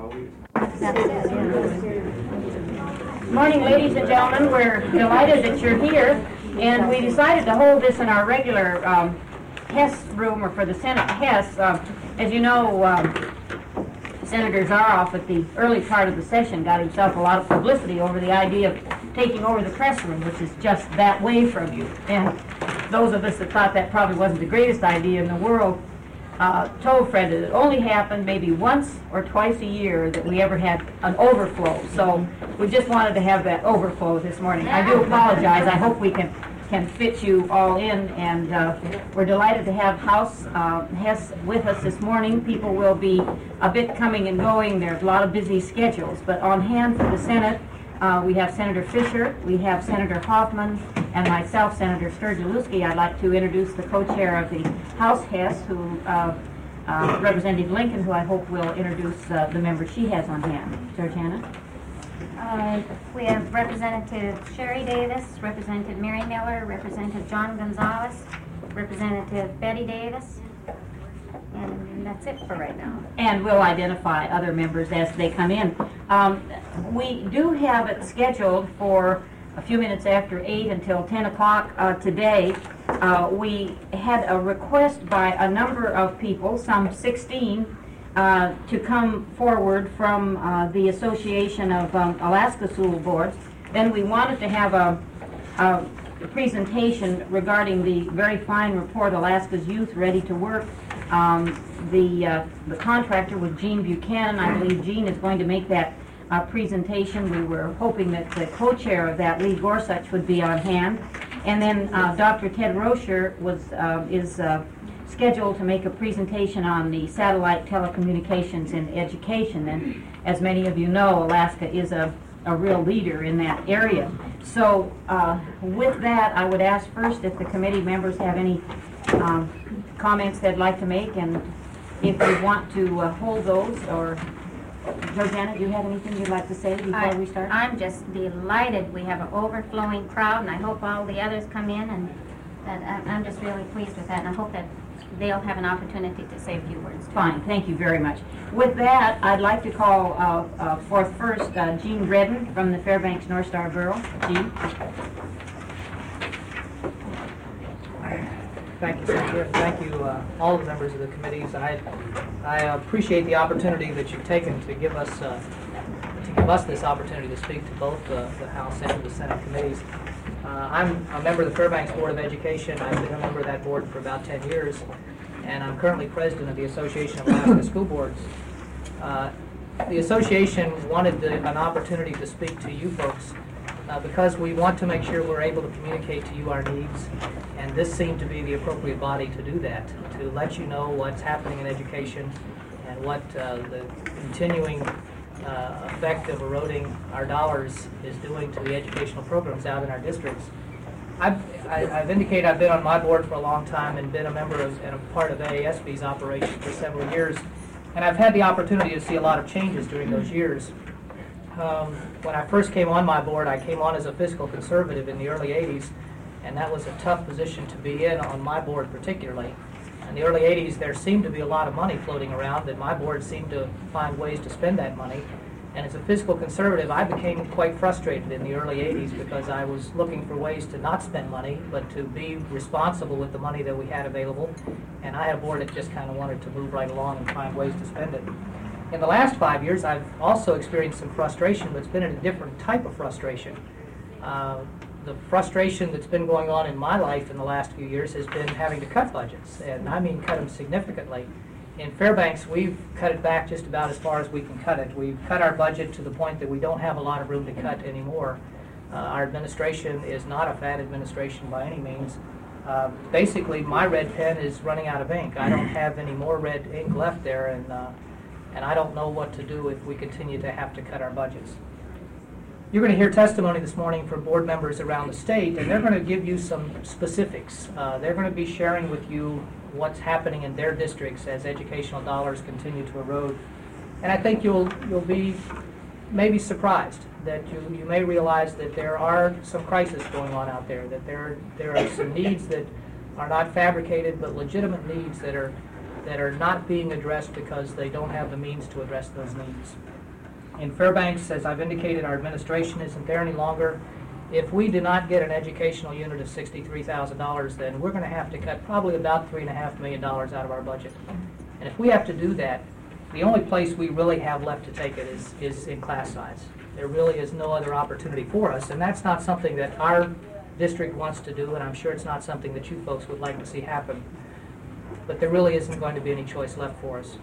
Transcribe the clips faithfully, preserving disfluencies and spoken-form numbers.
Morning, ladies and gentlemen. We're delighted that you're here, and we decided to hold this in our regular um, Hess room, or for the Senate Hess. Uh, as you know, um, Senator Zaroff at the early part of the session got himself a lot of publicity over the idea of taking over the press room, which is just that way from you. And those of us that thought that probably wasn't the greatest idea in the world uh, told Fred that it only happened maybe once or twice a year that we ever had an overflow. So we just wanted to have that overflow this morning. I do apologize. I hope we can can fit you all in, and uh, we're delighted to have House uh, Hess with us this morning. People will be a bit coming and going. There's a lot of busy schedules, but on hand for the Senate, uh, we have Senator Fisher, we have Senator Hoffman, and myself, Senator Sturgielewski. I'd like to introduce the co-chair of the House Hess, who uh, uh, Representative Lincoln, who I hope will introduce uh, the members she has on hand. Georgiana? Uh, we have Representative Sherry Davis, Representative Mary Miller, Representative John Gonzalez, Representative Betty Davis, and that's it for right now. And we'll identify other members as they come in. Um, we do have it scheduled for a few minutes after eight until ten o'clock uh, today. Uh, we had a request by a number of people, some sixteen, Uh, to come forward from uh, the Association of um, Alaska School Boards. Then we wanted to have a, a presentation regarding the very fine report, Alaska's Youth Ready to Work. Um, the, uh, the contractor was Gene Buchanan. I believe Gene is going to make that uh, presentation. We were hoping that the co-chair of that, Lee Gorsuch, would be on hand. And then uh, Doctor Ted Rocher was, uh, is uh, scheduled to make a presentation on the satellite telecommunications in education. And as many of you know, Alaska is a, a real leader in that area. So uh, with that, I would ask first if the committee members have any um, comments they'd like to make, and if you want to uh, hold those. Or Georgiana, do you have anything you'd like to say before I, we start? I'm just delighted we have an overflowing crowd, and I hope all the others come in, and that I'm just really pleased with that, and I hope that they'll have an opportunity to say a few words. Fine, thank you very much. With that, I'd like to call uh, uh, forth first uh, Gene Redden from the Fairbanks North Star Bureau. Gene. Thank you, Senator. Thank you, uh, all the members of the committees. I, I appreciate the opportunity that you've taken to give us uh, to give us this opportunity to speak to both the, the House and the Senate committees. Uh, I'm a member of the Fairbanks Board of Education. I've been a member of that board for about ten years, and I'm currently president of the Association of Alaska School Boards. Uh, the association wanted the, an opportunity to speak to you folks uh, because we want to make sure we're able to communicate to you our needs, and this seemed to be the appropriate body to do that, to let you know what's happening in education and what uh, the continuing Uh, effect of eroding our dollars is doing to the educational programs out in our districts. I've, I, I've indicated I've been on my board for a long time and been a member of, and a part of A A S B's operation for several years, and I've had the opportunity to see a lot of changes during those years. Um, when I first came on my board, I came on as a fiscal conservative in the early eighties, and that was a tough position to be in on my board particularly. In the early eighties, there seemed to be a lot of money floating around, that my board seemed to find ways to spend that money. And as a fiscal conservative, I became quite frustrated in the early eighties because I was looking for ways to not spend money, but to be responsible with the money that we had available. And I had a board that just kind of wanted to move right along and find ways to spend it. In the last five years, I've also experienced some frustration, but it's been a different type of frustration. Uh, The frustration that's been going on in my life in the last few years has been having to cut budgets, and I mean cut them significantly. In Fairbanks, we've cut it back just about as far as we can cut it. We've cut our budget to the point that we don't have a lot of room to cut anymore. Uh, our administration is not a fat administration by any means. Uh, basically, my red pen is running out of ink. I don't have any more red ink left there, and, uh, and I don't know what to do if we continue to have to cut our budgets. You're going to hear testimony this morning from board members around the state, and they're going to give you some specifics. Uh, they're going to be sharing with you what's happening in their districts as educational dollars continue to erode. And I think you'll you'll be maybe surprised that you, you may realize that there are some crises going on out there, that there there are some needs that are not fabricated but legitimate needs that are that are not being addressed because they don't have the means to address those needs. In Fairbanks, as I've indicated, our administration isn't there any longer. If we do not get an educational unit of sixty-three thousand dollars, then we're going to have to cut probably about three point five million dollars out of our budget. And if we have to do that, the only place we really have left to take it is, is in class size. There really is no other opportunity for us, and that's not something that our district wants to do, and I'm sure it's not something that you folks would like to see happen. But there really isn't going to be any choice left for us.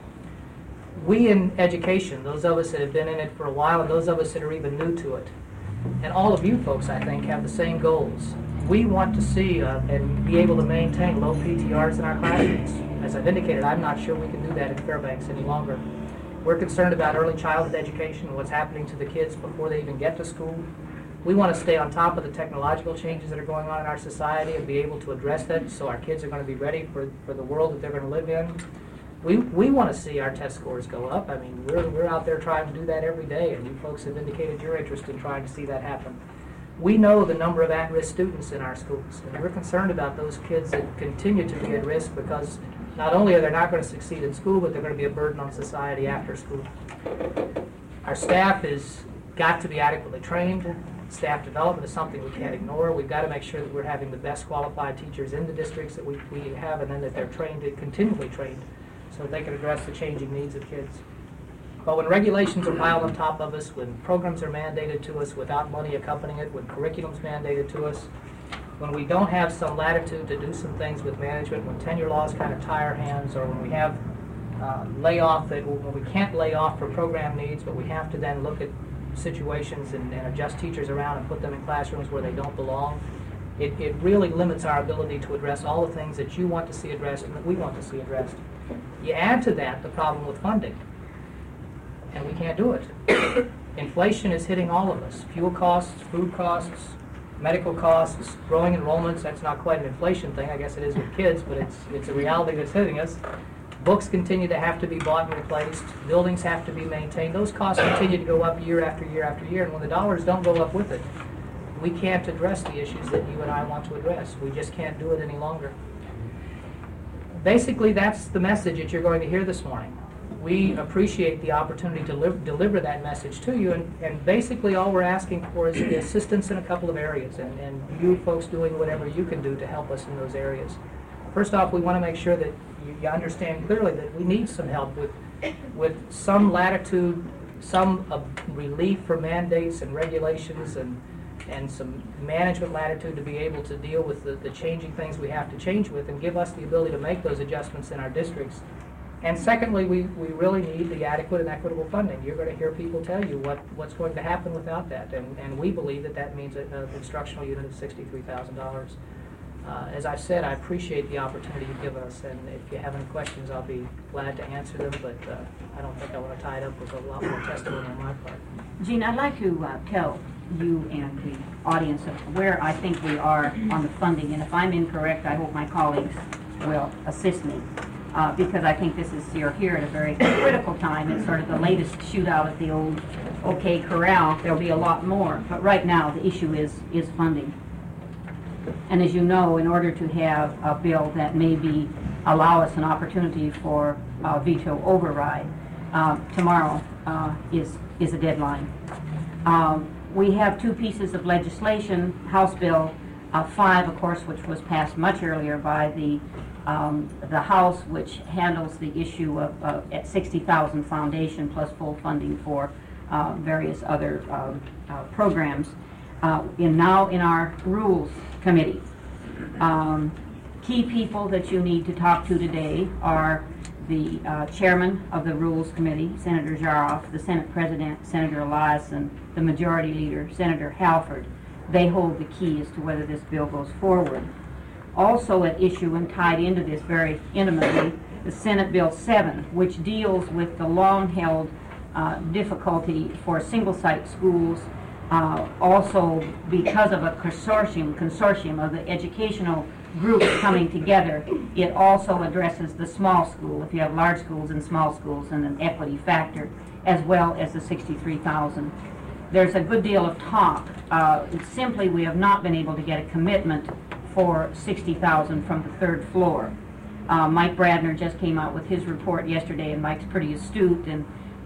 We in education, those of us that have been in it for a while, and those of us that are even new to it, and all of you folks, I think, have the same goals. We want to see uh, and be able to maintain low P T Rs in our classrooms. As I've indicated, I'm not sure we can do that in Fairbanks any longer. We're concerned about early childhood education and what's happening to the kids before they even get to school. We want to stay on top of the technological changes that are going on in our society and be able to address that so our kids are going to be ready for, for the world that they're going to live in. We, we want to see our test scores go up. I mean, we're, we're out there trying to do that every day, and you folks have indicated your interest in trying to see that happen. We know the number of at-risk students in our schools, and we're concerned about those kids that continue to be at risk because not only are they not going to succeed in school, but they're going to be a burden on society after school. Our staff has got to be adequately trained. Staff development is something we can't ignore. We've got to make sure that we're having the best qualified teachers in the districts that we, we have, and then that they're trained, continually trained, so that they can address the changing needs of kids. But when regulations are piled on top of us, when programs are mandated to us without money accompanying it, when curriculum's mandated to us, when we don't have some latitude to do some things with management, when tenure laws kind of tie our hands, or when we have uh, layoff, that when we can't lay off for program needs, but we have to then look at situations and, and adjust teachers around and put them in classrooms where they don't belong, it, it really limits our ability to address all the things that you want to see addressed and that we want to see addressed. You add to that the problem with funding, and we can't do it. Inflation is hitting all of us. Fuel costs, food costs, medical costs, growing enrollments. That's not quite an inflation thing. I guess it is with kids, but it's, it's a reality that's hitting us. Books continue to have to be bought and replaced. Buildings have to be maintained. Those costs continue to go up year after year after year, and when the dollars don't go up with it, we can't address the issues that you and I want to address. We just can't do it any longer. Basically, that's the message that you're going to hear this morning. We appreciate the opportunity to deliver, deliver that message to you, and, and basically all we're asking for is the assistance in a couple of areas, and, and you folks doing whatever you can do to help us in those areas. First off, we want to make sure that you, you understand clearly that we need some help with, with some latitude, some uh, relief from mandates and regulations, and, and some management latitude to be able to deal with the, the changing things we have to change with and give us the ability to make those adjustments in our districts. And secondly, we, we really need the adequate and equitable funding. You're going to hear people tell you what, what's going to happen without that, and, and we believe that that means an instructional unit of sixty-three thousand dollars. Uh, as I've said, I appreciate the opportunity you've given us, and if you have any questions, I'll be glad to answer them, but uh, I don't think I want to tie it up with a lot more testimony on my part. Gene, I'd like to uh, tell you and the audience of where I think we are on the funding, and if I'm incorrect, I hope my colleagues will assist me. Uh, because I think this is, you're here at a very critical time. It's sort of the latest shootout at the old OK Corral. There'll be a lot more, but right now the issue is, is funding. And as you know, in order to have a bill that maybe allow us an opportunity for uh, veto override, uh, tomorrow uh, is, is a deadline. Um, we have two pieces of legislation, House Bill uh, five, of course, which was passed much earlier by the Um, the House, which handles the issue of uh, at sixty thousand foundation plus full funding for uh, various other um, uh, programs. Uh, in now in our Rules Committee, um, key people that you need to talk to today are the uh, Chairman of the Rules Committee, Senator Jaroff, the Senate President, Senator Elias, and the Majority Leader, Senator Halford. They hold the key as to whether this bill goes forward. Also at issue and tied into this very intimately, the Senate Bill seven, which deals with the long-held uh, difficulty for single-site schools, uh, also because of a consortium, consortium of the educational groups coming together. It also addresses the small school, if you have large schools and small schools, and an equity factor, as well as the sixty-three thousand. There's a good deal of talk. Uh, simply, we have not been able to get a commitment for sixty thousand from the third floor. Uh, Mike Bradner just came out with his report yesterday, and Mike's pretty astute, and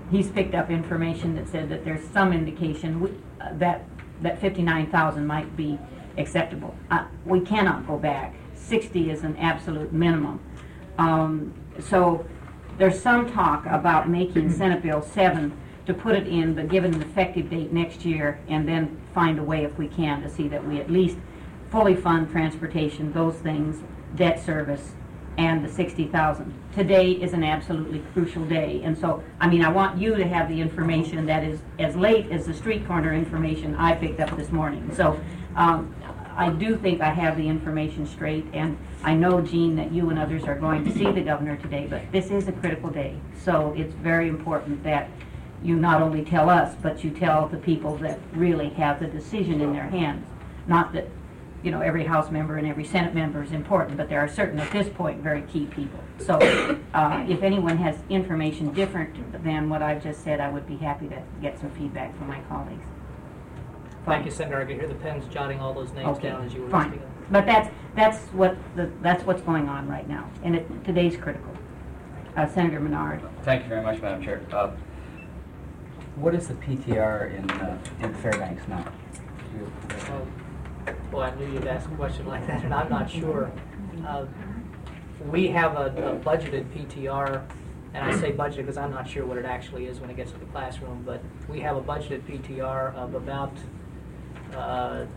he's picked up information that said that there's some indication we, uh, that that fifty-nine thousand might be acceptable. Uh, we cannot go back. sixty is an absolute minimum. Um, so there's some talk about making Senate Bill seven to put it in, but give it an effective date next year, and then find a way, if we can, to see that we at least fully fund transportation, those things, debt service, and the sixty thousand. Today is an absolutely crucial day, and so, I mean, I want you to have the information that is as late as the street corner information I picked up this morning. So um, I do think I have the information straight, and I know, Jean, that you and others are going to see the governor today, but this is a critical day, so it's very important that you not only tell us, but you tell the people that really have the decision in their hands. Not that, you know, every House member and every Senate member is important, but there are certain, at this point, very key people. So uh, if anyone has information different than what I've just said, I would be happy to get some feedback from my colleagues. Thank you, Senator. I could hear the pens jotting all those names Okay, down as you were fine. speaking. But that's that's what the, that's what's going on right now, and it, today's critical. Uh, Senator Menard. Thank you very much, Madam Chair. Uh, what is the P T R in uh, in Fairbanks now? Oh, well, I knew you'd ask a question like that, and I'm not sure. Uh, we have a, a budgeted P T R, and I say budgeted because I'm not sure what it actually is when it gets to the classroom, but we have a budgeted P T R of about uh,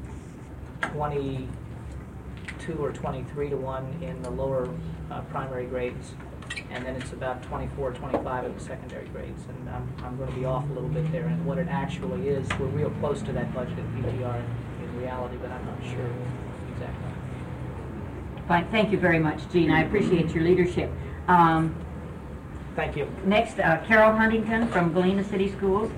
twenty-two or twenty-three to one in the lower uh, primary grades, and then it's about twenty-four, twenty-five in the secondary grades, and I'm, I'm going to be off a little bit there. And what it actually is, we're real close to that budgeted P T R in, in reality, but I'm not sure exactly. Fine. Thank you very much, Jean. I appreciate your leadership. Um, Thank you. Next, uh, Carol Huntington from Galena City Schools.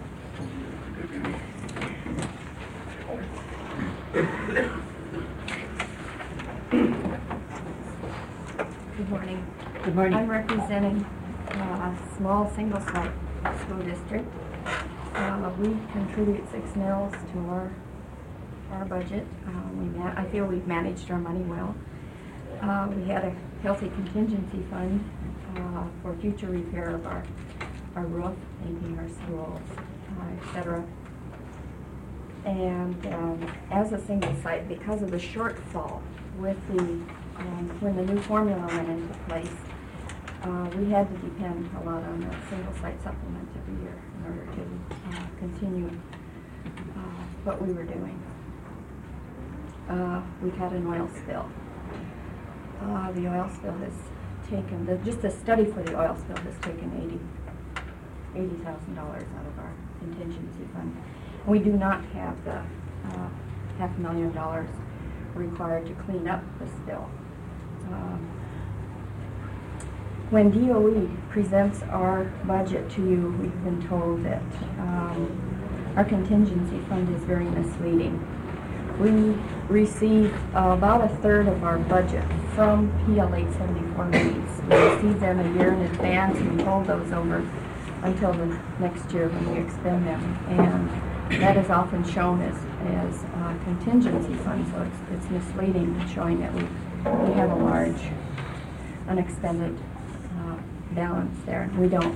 Good morning. Good morning. I'm representing uh, a small single-site school district. Uh, we contribute six mills to our our budget. Uh, we ma I feel we've managed our money well. Uh, we had a healthy contingency fund uh, for future repair of our our roof, painting our schools, uh, et cetera. And um, as a single site, because of the shortfall with the um, when the new formula went into place, uh, we had to depend a lot on the single site supplement every year in order to uh, continue uh, what we were doing. Uh, we've had an oil spill. Uh, the oil spill has taken, the, just the study for the oil spill has taken eighty thousand dollars out of our contingency fund. We do not have the uh, half a million dollars required to clean up the spill. Um, when D O E presents our budget to you, we've been told that um, our contingency fund is very misleading. We receive uh, about a third of our budget from P L eight seventy-four monies. We receive them a year in advance, and we hold those over until the next year when we expend them. And that is often shown as, as uh, contingency fund, so it's, it's misleading, showing that we, we have a large unexpended uh, balance there. We don't.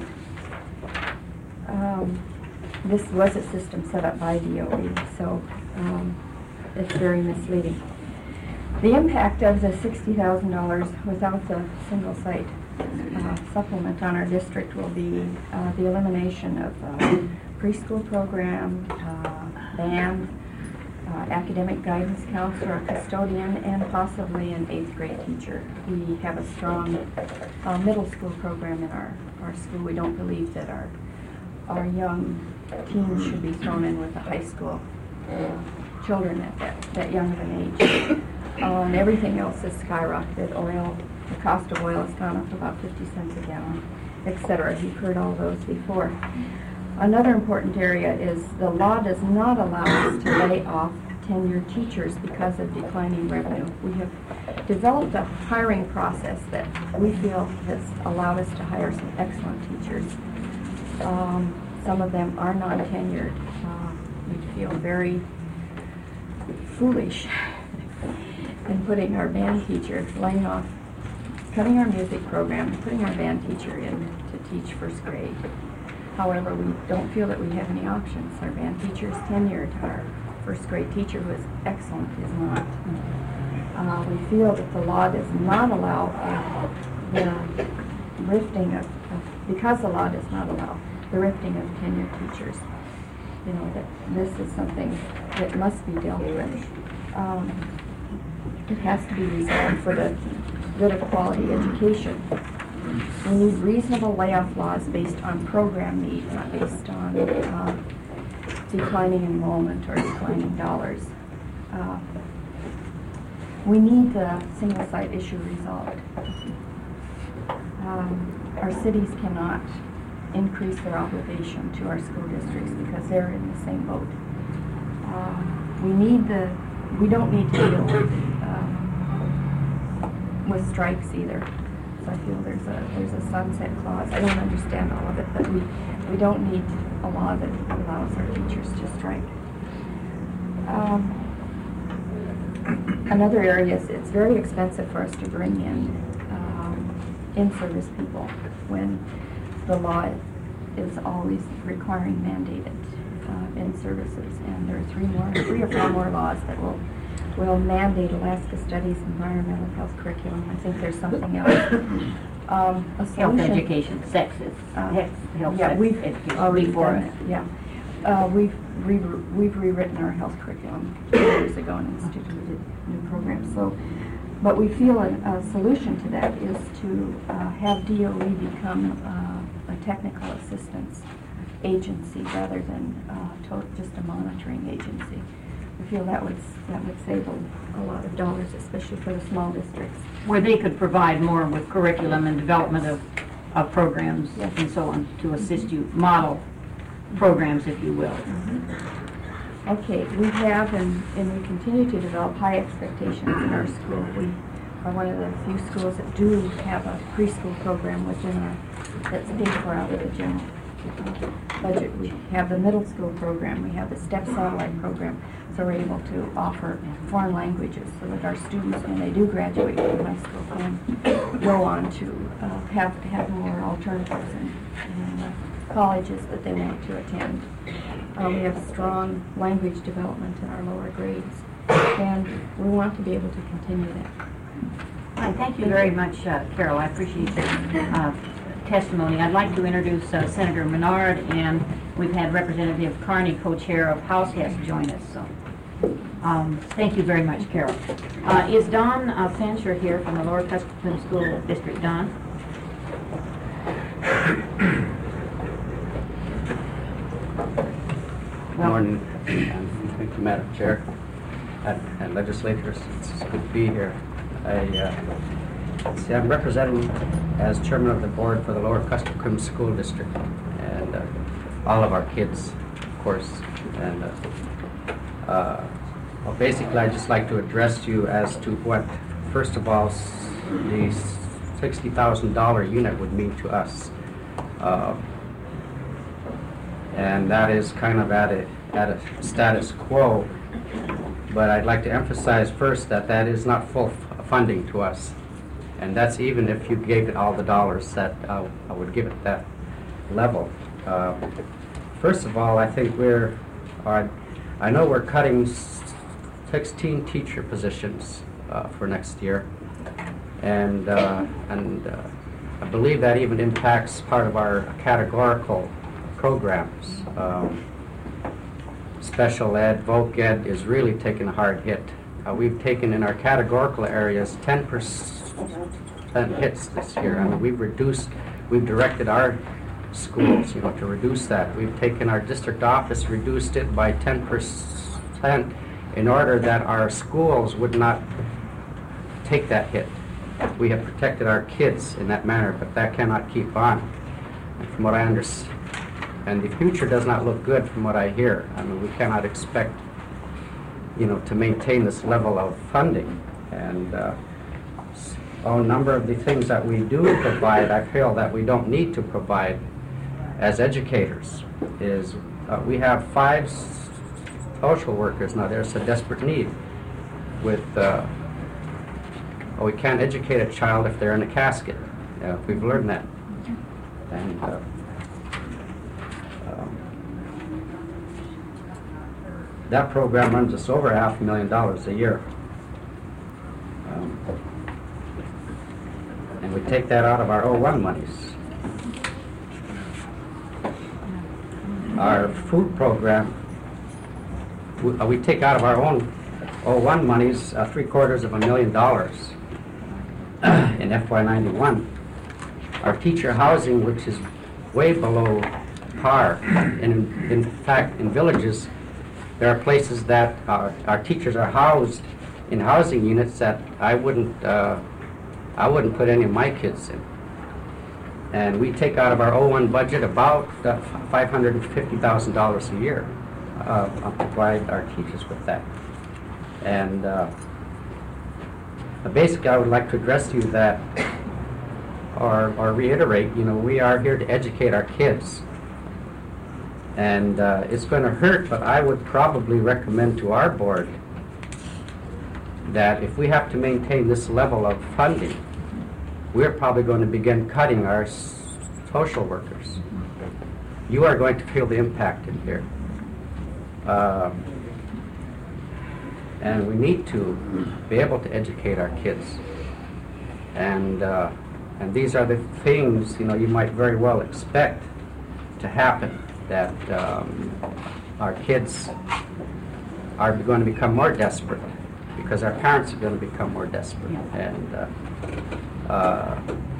Um, this was a system set up by D O E, so um, it's very misleading. The impact of the sixty thousand dollars without the single site uh, supplement on our district will be uh, the elimination of uh, preschool program, uh, band, uh, academic guidance counselor, a custodian, and possibly an eighth grade teacher. We have a strong uh, middle school program in our, our school. We don't believe that our, our young teens should be thrown in with the high school uh, children at that, that young of an age. Uh, and everything else has skyrocketed. Oil, the cost of oil has gone up about fifty cents a gallon, et cetera. You've heard all those before. Another important area is the law does not allow us to lay off tenured teachers because of declining revenue. We have developed a hiring process that we feel has allowed us to hire some excellent teachers. Um, some of them are non-tenured. Uh, we feel very foolish in putting our band teacher, laying off, cutting our music program, putting our band teacher in to teach first grade. However, we don't feel that we have any options. Our band teacher is tenured. Our first grade teacher, who is excellent, is not. Uh, we feel that the law does not allow uh, the rifting of, of, because the law does not allow the rifting of tenured teachers. You know, that this is something that must be dealt with. Um, it has to be resolved for the good of quality education. We need reasonable layoff laws based on program needs, not based on uh, declining enrollment or declining dollars. Uh, we need the single site issue resolved. Um, our cities cannot increase their obligation to our school districts because they're in the same boat. Um, we need the, we don't need to deal with, um, with strikes either. So I feel there's a there's a sunset clause. I don't understand all of it, but we we don't need a law that allows our teachers to strike. Um, another area is it's very expensive for us to bring in um, in-service people when the law is always requiring mandated uh, in-services, and there are three more, three or four more laws that will will mandate Alaska Studies, environmental health curriculum. I think there's something else. Um, a Health solution, education, sexes, Uh, health, health, yeah, sex we've education already before done us. it. Yeah, uh, we've re we've rewritten our health curriculum two years ago and instituted new programs. So, but we feel a, a solution to that is to uh, have D O E become uh, a technical assistance agency rather than uh, to just a monitoring agency. We feel that would that would save a, a lot of dollars, especially for the small districts. Where they could provide more with curriculum and development of, of programs Yes. and so on to assist you, model programs, if you will. Okay, we have and, and we continue to develop high expectations in our school. We are one of the few schools that do have a preschool program within our, that's paid for out of the general uh, budget. We have the middle school program, we have the STEP satellite program, so we're able to offer foreign languages so that our students, when they do graduate from high school, can go on to uh, have, have more alternatives in, in uh, colleges that they want to attend. Uh, we have strong language development in our lower grades, and we want to be able to continue that. Hi, thank you very much, uh, Carol. I appreciate your uh, testimony. I'd like to introduce uh, Senator Menard, and we've had Representative Carney, co-chair of House, has joined us. So, um, thank you very much, Carol. Uh, is Don uh, Fancher here from the Lower Kuskokwim School District? Don? Good morning, and thank you, Madam Chair and, and legislators. It's good to be here. I uh, see I'm representing as chairman of the board for the Lower Kuskokwim School District, and uh, all of our kids, of course. And uh, uh, well, basically, I'd just like to address you as to what, first of all, s- the sixty thousand dollar unit would mean to us. Uh, and that is kind of at a, at a status quo. But I'd like to emphasize first that that is not full f- funding to us. And that's even if you gave it all the dollars that uh, I would give it that level. Uh, first of all, I think we're, uh, I know we're cutting s- sixteen teacher positions uh, for next year. And, uh, and uh, I believe that even impacts part of our categorical programs. Um, special ed, voc ed is really taking a hard hit. Uh, we've taken in our categorical areas ten percent hits this year. I mean, we've reduced, we've directed our schools, you know, to reduce that. We've taken our district office, reduced it by ten percent in order that our schools would not take that hit. We have protected our kids in that manner, but that cannot keep on. And from what I understand, and the future does not look good from what I hear. I mean, we cannot expect, you know, to maintain this level of funding. And uh, a number of the things that we do provide, I feel that we don't need to provide as educators. Is uh, we have five s- social workers now. There's a desperate need with. Uh, oh, we can't educate a child if they're in a casket. Uh, we've learned that. And. Uh, Um, that program runs us over half a million dollars a year. Um, and we take that out of our O one monies. Our food program, we, uh, we take out of our own O one monies uh, three quarters of a million dollars in F Y ninety-one. Our teacher housing, which is way below par, and in, in fact, in villages, there are places that our, our teachers are housed in housing units that I wouldn't, uh, I wouldn't put any of my kids in. And we take out of our O one budget about uh, five hundred fifty thousand dollars a year uh, to provide our teachers with that. And uh, basically, I would like to address you that, or, or reiterate, you know, we are here to educate our kids. And uh, it's going to hurt, but I would probably recommend to our board that if we have to maintain this level of funding, we're probably going to begin cutting our s social workers. You are going to feel the impact in here. Um, and we need to be able to educate our kids. And, uh, and these are the things, you know, you might very well expect to happen, that um, our kids are going to become more desperate because our parents are going to become more desperate. Yeah. And uh, uh,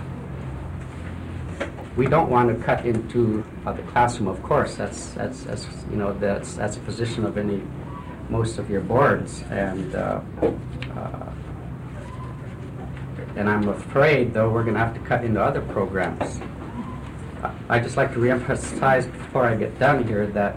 we don't want to cut into uh, the classroom, of course. That's, that's, that's, you know, that's, that's a position of any, most of your boards. And, uh, uh, and I'm afraid, though, we're going to have to cut into other programs. I'd just like to reemphasize before I get done here that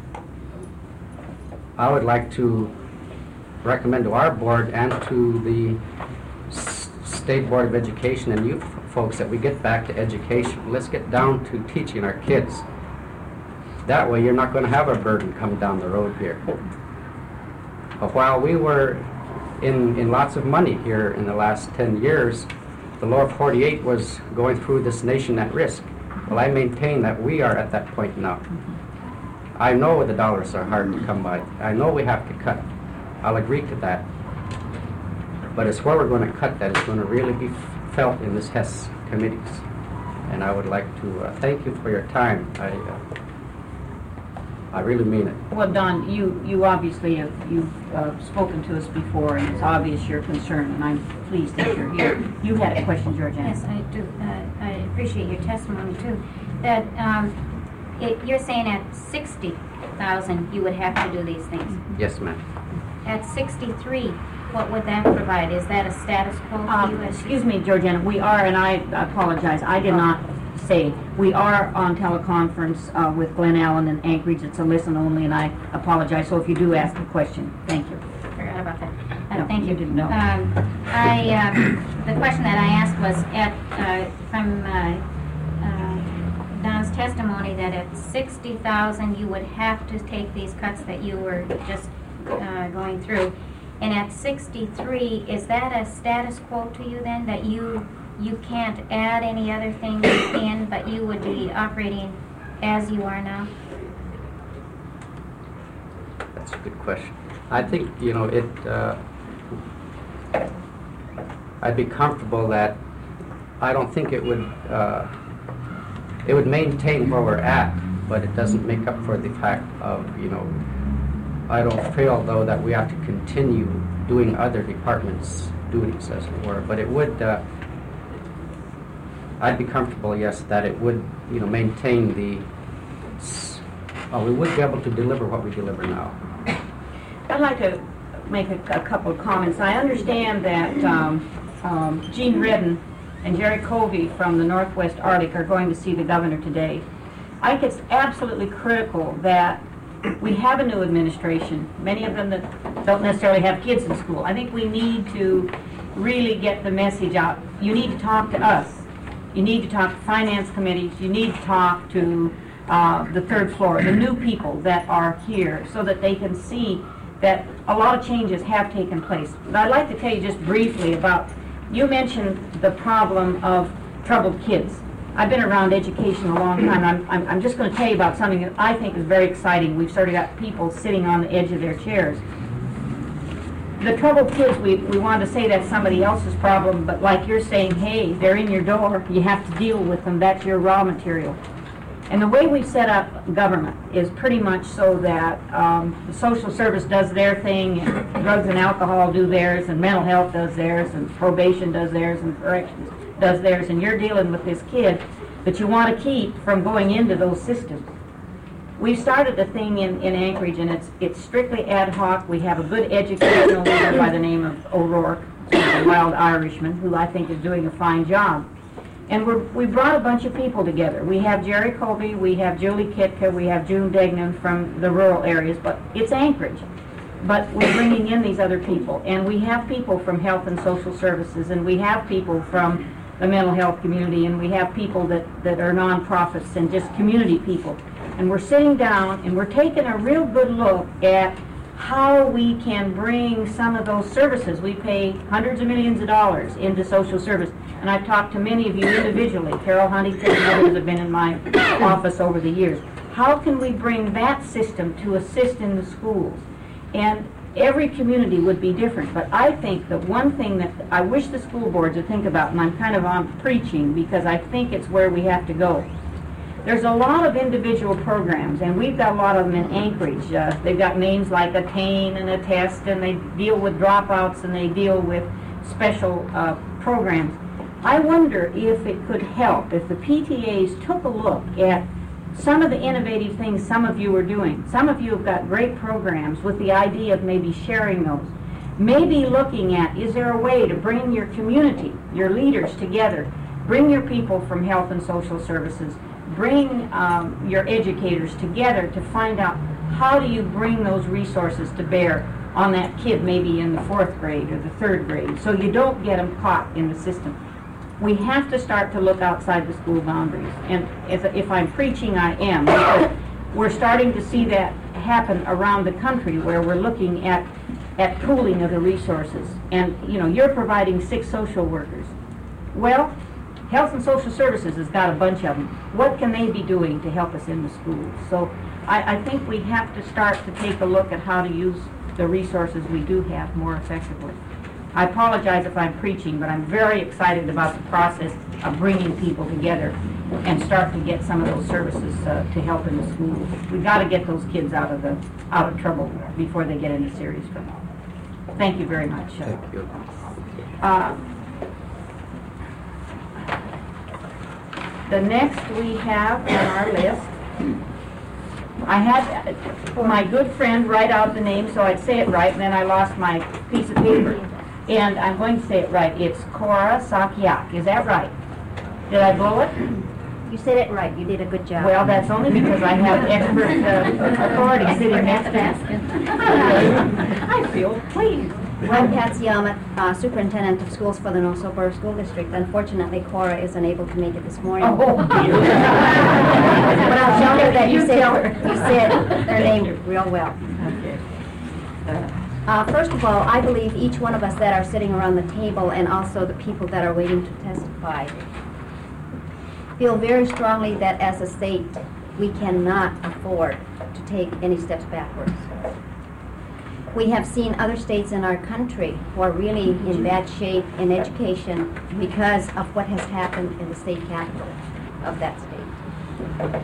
I would like to recommend to our board and to the S State Board of Education and you folks that we get back to education. Let's get down to teaching our kids. That way you're not going to have a burden come down the road here. But while we were in, in lots of money here in the last ten years, the lower forty-eight was going through this nation at risk. Well, I maintain that we are at that point now. I know the dollars are hard to come by. I know we have to cut. I'll agree to that. But it's where we're going to cut that is going to really be felt in this H E S committees. And I would like to uh, thank you for your time. I, uh, I really mean it. Well, Don, you, you obviously have you've uh, spoken to us before, and it's obvious your concern, and I'm pleased that you're here. You had a question, Georgiana. Yes, I do. Uh, I appreciate your testimony too. That um, it, you're saying at sixty thousand you would have to do these things. Yes, ma'am. At sixty-three, what would that provide? Is that a status quo for Um, you? as- excuse me, Georgiana, we are, and I apologize, I did not say, we are on teleconference uh, with Glen Allen and Anchorage. It's a listen only, and I apologize. So if you do ask a question, thank you. Forgot about that. Uh, No, thank you. you didn't know. Um, I, um, the question that I asked was at, uh, from uh, uh, Don's testimony that at sixty thousand you would have to take these cuts that you were just uh, going through. And at sixty-three, is that a status quo to you then, that you you can't add any other things in, but you would be operating as you are now? That's a good question. I think, you know, it, uh, I'd be comfortable that I don't think it would, uh, it would maintain where we're at, but it doesn't make up for the fact of, you know, I don't feel, though, that we have to continue doing other departments' duties, as it were, but it would, uh, I'd be comfortable, yes, that it would, you know, maintain the, s- uh, we would be able to deliver what we deliver now. I'd like to make a, a couple of comments. I understand that um, um, Gene Redden and Jerry Covey from the Northwest Arctic are going to see the governor today. I think it's absolutely critical that we have a new administration, many of them that don't necessarily have kids in school. I think we need to really get the message out. You need to talk to us. You need to talk to finance committees. You need to talk to uh, the third floor, the new people that are here, so that they can see that a lot of changes have taken place. But I'd like to tell you just briefly about, you mentioned the problem of troubled kids. I've been around education a long time. I'm, I'm, I'm just going to tell you about something that I think is very exciting. We've sort of got people sitting on the edge of their chairs. The troubled kids, we, we want to say that's somebody else's problem, but like you're saying, hey, they're in your door, you have to deal with them, that's your raw material. And the way we set up government is pretty much so that um, the social service does their thing, and drugs and alcohol do theirs, and mental health does theirs, and probation does theirs, and corrections does theirs, and you're dealing with this kid that you want to keep from going into those systems. We started a thing in, in Anchorage, and it's it's strictly ad hoc. We have a good educational leader by the name of O'Rourke, a wild Irishman, who I think is doing a fine job. And we're, we brought a bunch of people together. We have Jerry Colby, we have Julie Kitka, we have June Degnan from the rural areas, but it's Anchorage. But we're bringing in these other people, and we have people from health and social services, and we have people from the mental health community, and we have people that, that are nonprofits and just community people. And we're sitting down and we're taking a real good look at how we can bring some of those services. We pay hundreds of millions of dollars into social service. And I've talked to many of you individually. Carol Huntington and others have been in my office over the years. How can we bring that system to assist in the schools? And every community would be different, but I think that one thing that I wish the school boards would think about, and I'm kind of on preaching because I think it's where we have to go. There's a lot of individual programs, and we've got a lot of them in Anchorage. Uh, they've got names like Attain and Attest, and they deal with dropouts, and they deal with special uh, programs. I wonder if it could help if the P T As took a look at some of the innovative things some of you are doing. Some of you have got great programs with the idea of maybe sharing those. Maybe looking at, is there a way to bring your community, your leaders together, bring your people from health and social services, bring um, your educators together to find out how do you bring those resources to bear on that kid maybe in the fourth grade or the third grade, so you don't get them caught in the system. We have to start to look outside the school boundaries. And if, if I'm preaching, I am. Because we're starting to see that happen around the country where we're looking at, at pooling of the resources. And, you know, you're providing six social workers. Well, Health and Social Services has got a bunch of them. What can they be doing to help us in the schools? So I, I think we have to start to take a look at how to use the resources we do have more effectively. I apologize if I'm preaching, but I'm very excited about the process of bringing people together and start to get some of those services uh, to help in the schools. We've got to get those kids out of the out of trouble before they get into serious trouble. Thank you very much. Thank you. Uh, the next we have on our list, I had uh, my good friend write out the name so I'd say it right, and then I lost my piece of paper. And I'm going to say it right. It's Cora Sakiak. Is that right? Did I blow it? You said it right. You did a good job. Well, that's only because I have expert uh, authority sitting next to me. I feel pleased. I'm Patsy Yama, uh, Superintendent of Schools for the North Borough School District. Unfortunately, Cora is unable to make it this morning. Oh, but I'll tell her that you said, you said their name real well. Okay. Uh, Uh, first of all, I believe each one of us that are sitting around the table and also the people that are waiting to testify feel very strongly that as a state, we cannot afford to take any steps backwards. We have seen other states in our country who are really in bad shape in education because of what has happened in the state capital of that state.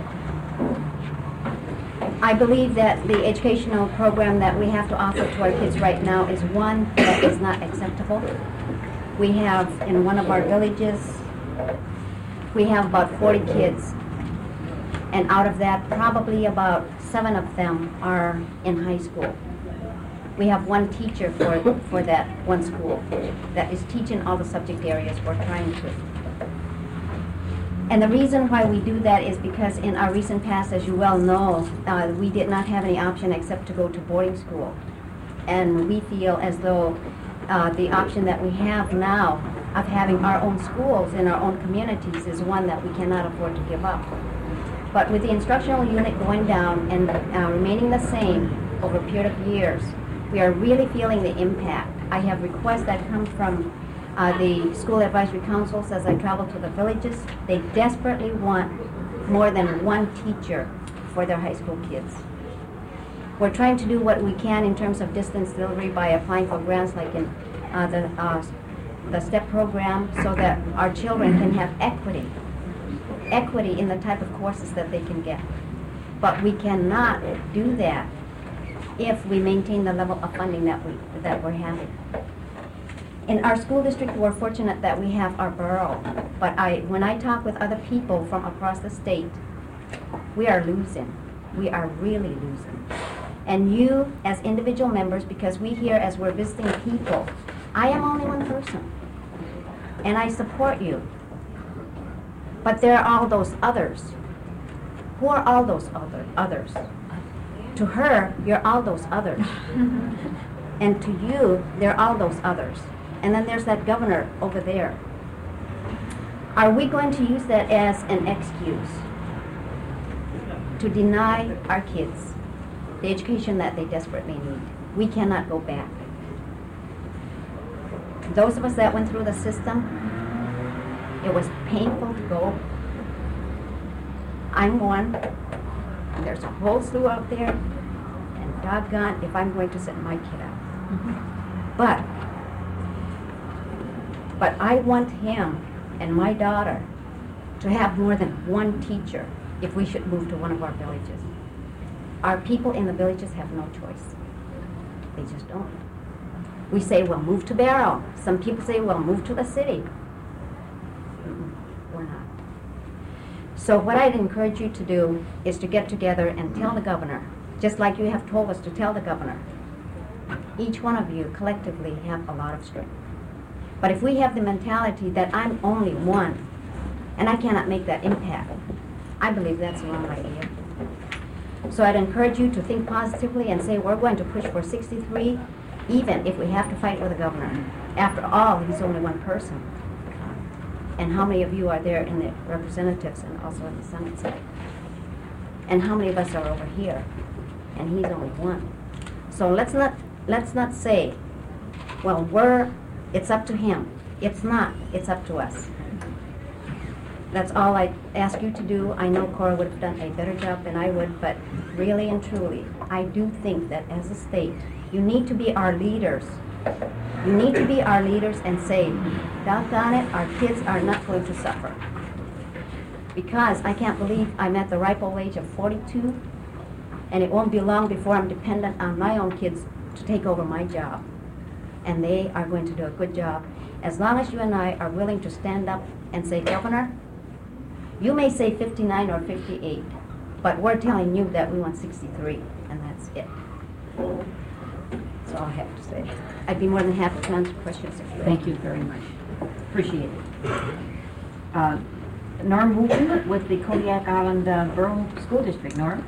I believe that the educational program that we have to offer to our kids right now is one that is not acceptable. We have, in one of our villages, we have about forty kids, and out of that, probably about seven of them are in high school. We have one teacher for, for that one school that is teaching all the subject areas we're trying to. And the reason why we do that is because in our recent past, as you well know, uh, we did not have any option except to go to boarding school. And we feel as though uh, the option that we have now of having our own schools in our own communities is one that we cannot afford to give up. But with the instructional unit going down and uh, remaining the same over a period of years, we are really feeling the impact. I have requests that come from Uh, the school advisory councils, as I travel to the villages, they desperately want more than one teacher for their high school kids. We're trying to do what we can in terms of distance delivery by applying for grants like in uh, the, uh, the STEP program, so that our children can have equity, equity in the type of courses that they can get. But we cannot do that if we maintain the level of funding that, we, that we're having. In our school district, we're fortunate that we have our borough, but I, when I talk with other people from across the state, we are losing. We are really losing. And you, as individual members, because we here, as we're visiting people, I am only one person, and I support you. But there are all those others. Who are all those other others? To her, you're all those others. And to you, they're all those others. And then there's that governor over there. Are we going to use that as an excuse to deny our kids the education that they desperately need? We cannot go back. Those of us that went through the system, it was painful to go. I'm one. And there's a whole slew out there, and doggone if I'm going to send my kid out. Mm-hmm. But, but I want him and my daughter to have more than one teacher if we should move to one of our villages. Our people in the villages have no choice. They just don't. We say, well, move to Barrow. Some people say, well, move to the city. Mm-mm, we're not. So what I'd encourage you to do is to get together and tell the governor, just like you have told us to tell the governor. Each one of you collectively have a lot of strength. But if we have the mentality that I'm only one, and I cannot make that impact, I believe that's the wrong idea. So I'd encourage you to think positively and say, we're going to push for sixty-three, even if we have to fight with the governor. After all, he's only one person. And how many of you are there in the representatives and also in the Senate side? And how many of us are over here? And he's only one. So let's not let's not say, well, we're it's up to him. It's not. It's up to us. That's all I ask you to do. I know Cora would have done a better job than I would, but really and truly, I do think that as a state, you need to be our leaders. You need to be our leaders and say, doggone it, our kids are not going to suffer. Because I can't believe I'm at the ripe old age of forty-two, and it won't be long before I'm dependent on my own kids to take over my job. And they are going to do a good job. As long as you and I are willing to stand up and say, Governor, you may say fifty-nine or fifty-eight, but we're telling you that we want sixty-three, and that's it. That's all I have to say. I'd be more than happy to answer questions if you have. Thank you very much. Appreciate it. Uh, Norm Wooten with the Kodiak Island uh, Borough School District. Norm?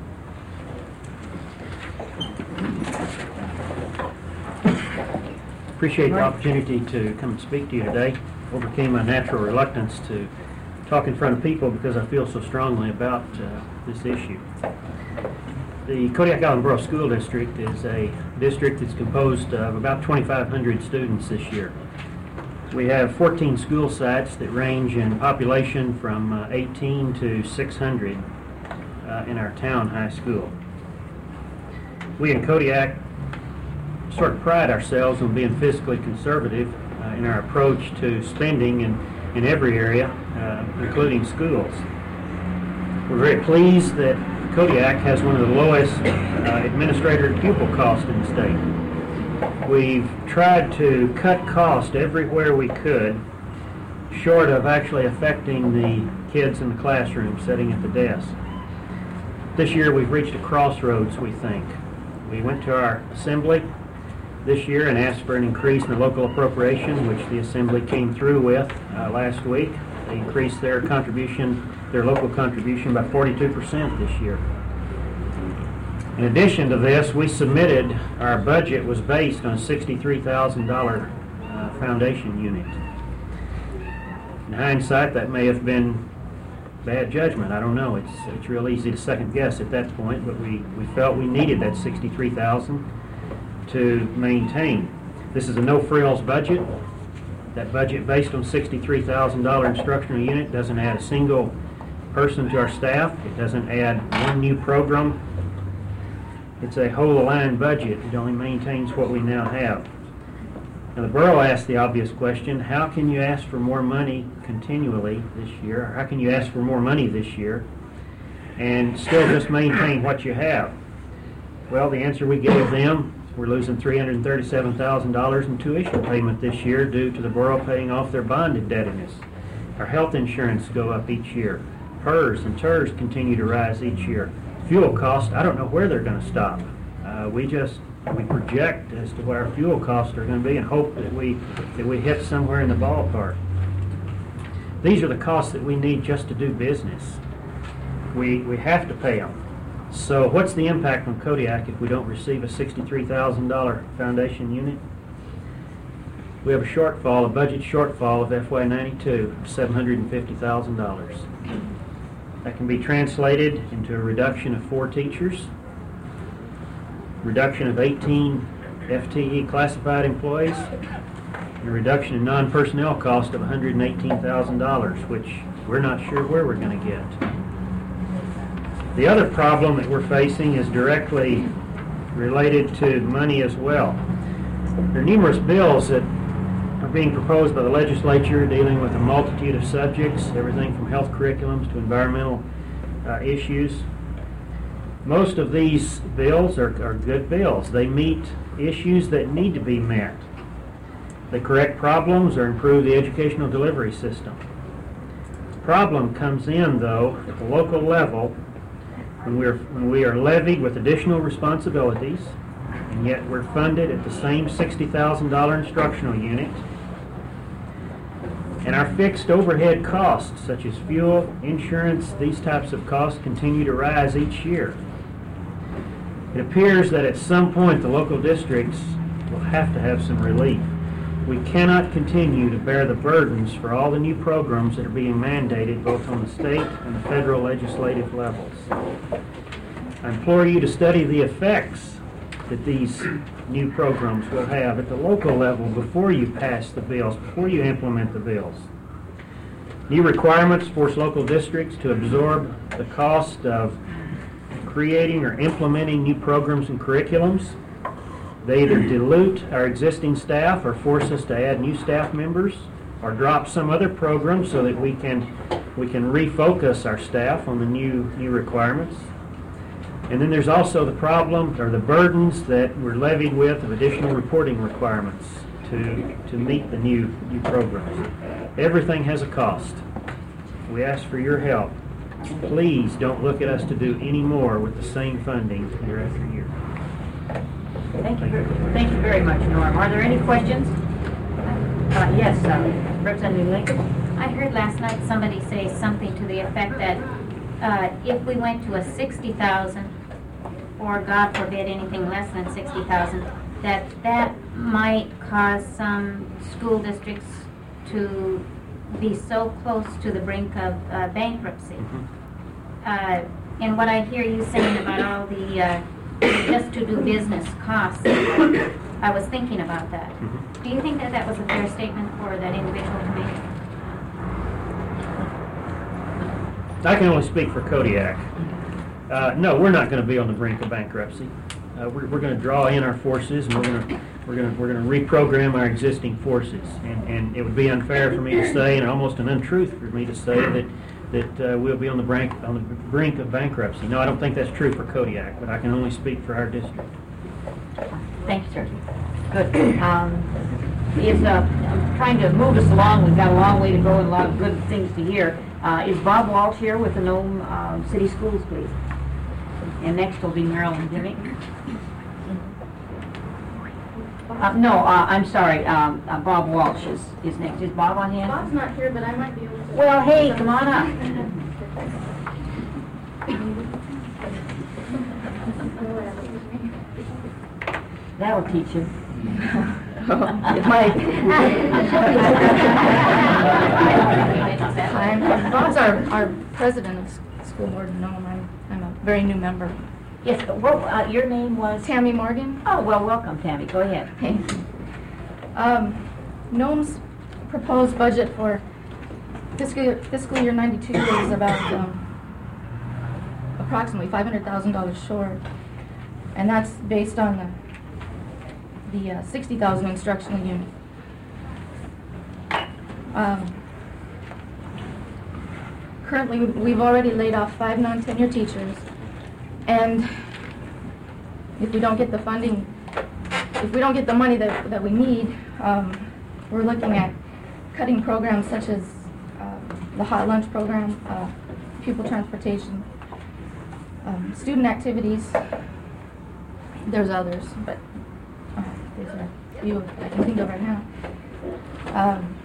Appreciate the opportunity to come and speak to you today. Overcame my natural reluctance to talk in front of people because I feel so strongly about uh, this issue. The Kodiak Island Borough School District is a district that's composed of about twenty-five hundred students this year. We have fourteen school sites that range in population from uh, eighteen to six hundred uh, in our town high school. We in Kodiak sort of pride ourselves on being fiscally conservative uh, in our approach to spending in, in every area, uh, including schools. We're very pleased that Kodiak has one of the lowest uh, administrator pupil costs in the state. We've tried to cut cost everywhere we could, short of actually affecting the kids in the classroom sitting at the desk. This year we've reached a crossroads, we think. We went to our assembly this year and asked for an increase in the local appropriation, which the assembly came through with uh, last week. They increased their contribution, their local contribution by forty-two percent this year. In addition to this, we submitted, our budget was based on a sixty-three thousand dollars uh, foundation unit. In hindsight, that may have been bad judgment. I don't know. It's it's real easy to second guess at that point, but we, we felt we needed that sixty-three thousand dollars to maintain. This is a no-frills budget. That budget based on sixty-three thousand dollar instructional unit doesn't add a single person to our staff. It doesn't add one new program. It's a whole aligned budget. It only maintains what we now have. Now the borough asked the obvious question, how can you ask for more money continually this year? Or how can you ask for more money this year and still just maintain what you have? Well, the answer we gave them, we're losing three hundred thirty-seven thousand dollars in tuition payment this year due to the borough paying off their bond indebtedness. Our health insurance go up each year. P E R S and T E R S continue to rise each year. Fuel costs, I don't know where they're going to stop. Uh, we just, we project as to where our fuel costs are going to be and hope that we, that we hit somewhere in the ballpark. These are the costs that we need just to do business. We, we have to pay them. So what's the impact on Kodiak if we don't receive a sixty-three thousand dollar foundation unit? We have a shortfall, a budget shortfall of F Y ninety-two of seven hundred fifty thousand dollars. That can be translated into a reduction of four teachers, reduction of eighteen F T E classified employees, and a reduction in non-personnel cost of one hundred eighteen thousand dollars, which we're not sure where we're going to get. The other problem that we're facing is directly related to money as well. There are numerous bills that are being proposed by the legislature dealing with a multitude of subjects, everything from health curriculums to environmental uh, issues. Most of these bills are, are good bills. They meet issues that need to be met. They correct problems or improve the educational delivery system. The problem comes in, though, at the local level when, we're, when we are levied with additional responsibilities, and yet we're funded at the same sixty thousand dollar instructional unit. And our fixed overhead costs, such as fuel, insurance, these types of costs continue to rise each year. It appears that at some point the local districts will have to have some relief. We cannot continue to bear the burdens for all the new programs that are being mandated both on the state and the federal legislative levels. I implore you to study the effects that these new programs will have at the local level before you pass the bills, before you implement the bills. New requirements force local districts to absorb the cost of creating or implementing new programs and curriculums. They either dilute our existing staff or force us to add new staff members or drop some other program so that we can we can refocus our staff on the new new requirements. And then there's also the problem or the burdens that we're levied with of additional reporting requirements to to meet the new new programs. Everything has a cost. We ask for your help. Please don't look at us to do any more with the same funding year after year. Thank you, ver- thank you very much, Norm. Are there any questions? Uh, yes, uh, Representative Lincoln. I heard last night somebody say something to the effect that uh, if we went to a sixty thousand, or God forbid anything less than sixty thousand, that that might cause some school districts to be so close to the brink of uh, bankruptcy. Uh, and what I hear you saying about all the uh, just to do business costs, I was thinking about that. Mm-hmm. Do you think that that was a fair statement for that individual to make? I can only speak for Kodiak. Uh, no, we're not going to be on the brink of bankruptcy. Uh, we're we're going to draw in our forces, and we're going to we're going to we're going to reprogram our existing forces. And and it would be unfair for me to say, and almost an untruth for me to say that that uh, we'll be on the brink on the brink of bankruptcy. No, I don't think that's true for Kodiak, but I can only speak for our district. Thank you, sir. Good. Um, is uh, I'm trying to move us along. We've got a long way to go and a lot of good things to hear. Uh, is Bob Walsh here with the Nome uh, City Schools, please? And next will be Marilyn Dimmick. Uh, no, uh, I'm sorry. Um, uh, Bob Walsh is, is next. Is Bob on hand? Bob's not here, but I might be able to. Well, hey, come on up. That'll teach you. It might. I'm, Bob's our, our president of s- school board in Nome. I'm, I'm a very new member. Yes, but what, uh, your name was? Tammy Morgan. Oh, well, welcome, Tammy. Go ahead. Hey. Um, Nome's proposed budget for fiscal year, fiscal year ninety-two is about um, approximately five hundred thousand dollars short, and that's based on the, the uh, sixty thousand instructional unit. Um, currently, we've- we've already laid off five non-tenure teachers, and if we don't get the funding, if we don't get the money that, that we need, um, we're looking at cutting programs such as uh, the hot lunch program, uh, pupil transportation, um, student activities. There's others, but uh, these are a few I can think of right now. Um,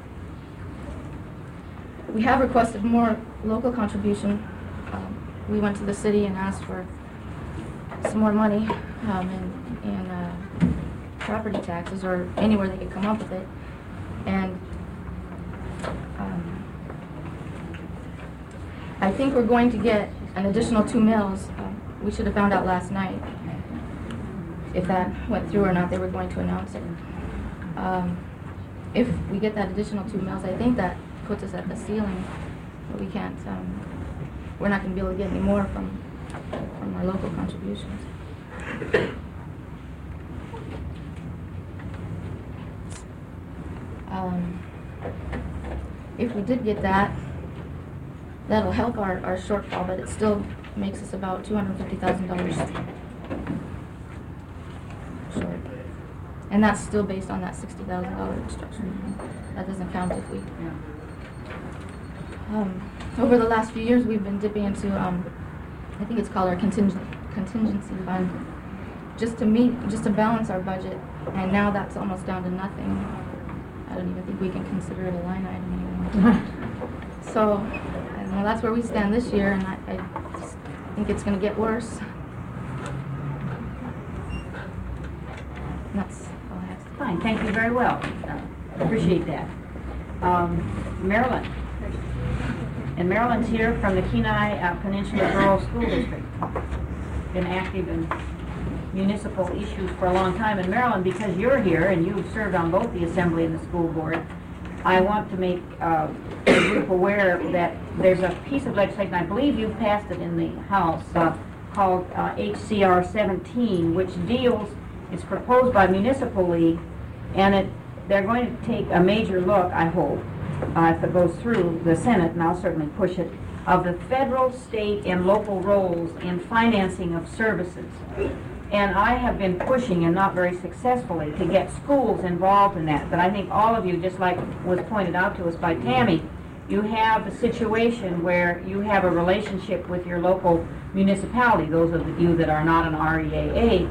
we have requested more local contribution. Um, we went to the city and asked for some more money um, in, in uh, property taxes or anywhere they could come up with it. And um, I think we're going to get an additional two mills. Uh, we should have found out last night if that went through or not. They were going to announce it. Um, if we get that additional two mills, I think that puts us at the ceiling. But we can't, um, we're not going to be able to get any more from, from our local contributions. Um, if we did get that, that'll help our, our shortfall, but it still makes us about two hundred fifty thousand dollars short. And that's still based on that sixty thousand dollars instruction. That doesn't count if we... Um, over the last few years, we've been dipping into, um, I think it's called our contingent, contingency fund, just to meet, just to balance our budget. And now that's almost down to nothing. I don't even think we can consider it a line item anymore. So, I don't know, that's where we stand this year, and I, I just think it's going to get worse. And that's all I have to say. Fine, thank you very well. Uh, appreciate that. Um, Marilyn. And Marilyn's here from the Kenai uh, Peninsula Rural School District. Been active in municipal issues for a long time. And Marilyn, because you're here and you've served on both the Assembly and the School Board, I want to make uh, the group aware that there's a piece of legislation, I believe you've passed it in the House, uh, called uh, H C R seventeen, which deals, it's proposed by Municipal League, and it they're going to take a major look, I hope, uh, if it goes through the Senate, and I'll certainly push it, of the federal, state, and local roles in financing of services. And I have been pushing, and not very successfully, to get schools involved in that. But I think all of you, just like was pointed out to us by Tammy, you have a situation where you have a relationship with your local municipality, those of you that are not an R E A A,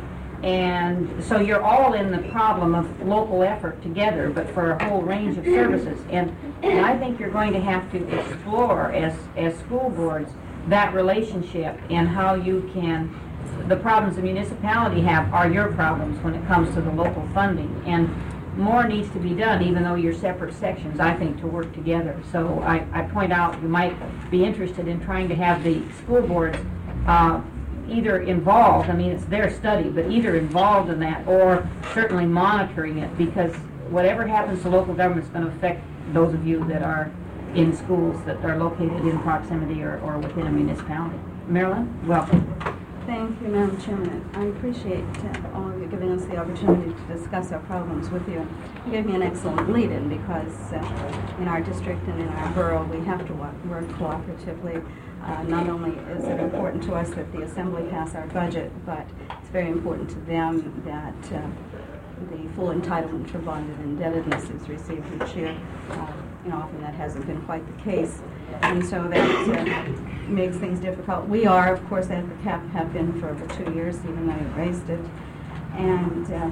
and so you're all in the problem of local effort together, but for a whole range of services. And, and I think you're going to have to explore, as, as school boards, that relationship and how you can, the problems the municipality have are your problems when it comes to the local funding. And more needs to be done, even though you're separate sections, I think, to work together. So I, I point out you might be interested in trying to have the school boards uh, either involved, I mean, it's their study, but either involved in that or certainly monitoring it, because whatever happens to local government is going to affect those of you that are in schools that are located in proximity or, or within a municipality. Marilyn, welcome. Thank you, Madam Chairman. I appreciate uh, all of you giving us the opportunity to discuss our problems with you. You gave me an excellent lead-in because uh, in our district and in our borough we have to work cooperatively. Uh, not only is it important to us that the Assembly pass our budget, but it's very important to them that uh, the full entitlement for bonded indebtedness is received each year. Uh, you know, often that hasn't been quite the case, and so that uh, makes things difficult. We are, of course, at the cap, have been for over two years, even though we raised it, and uh,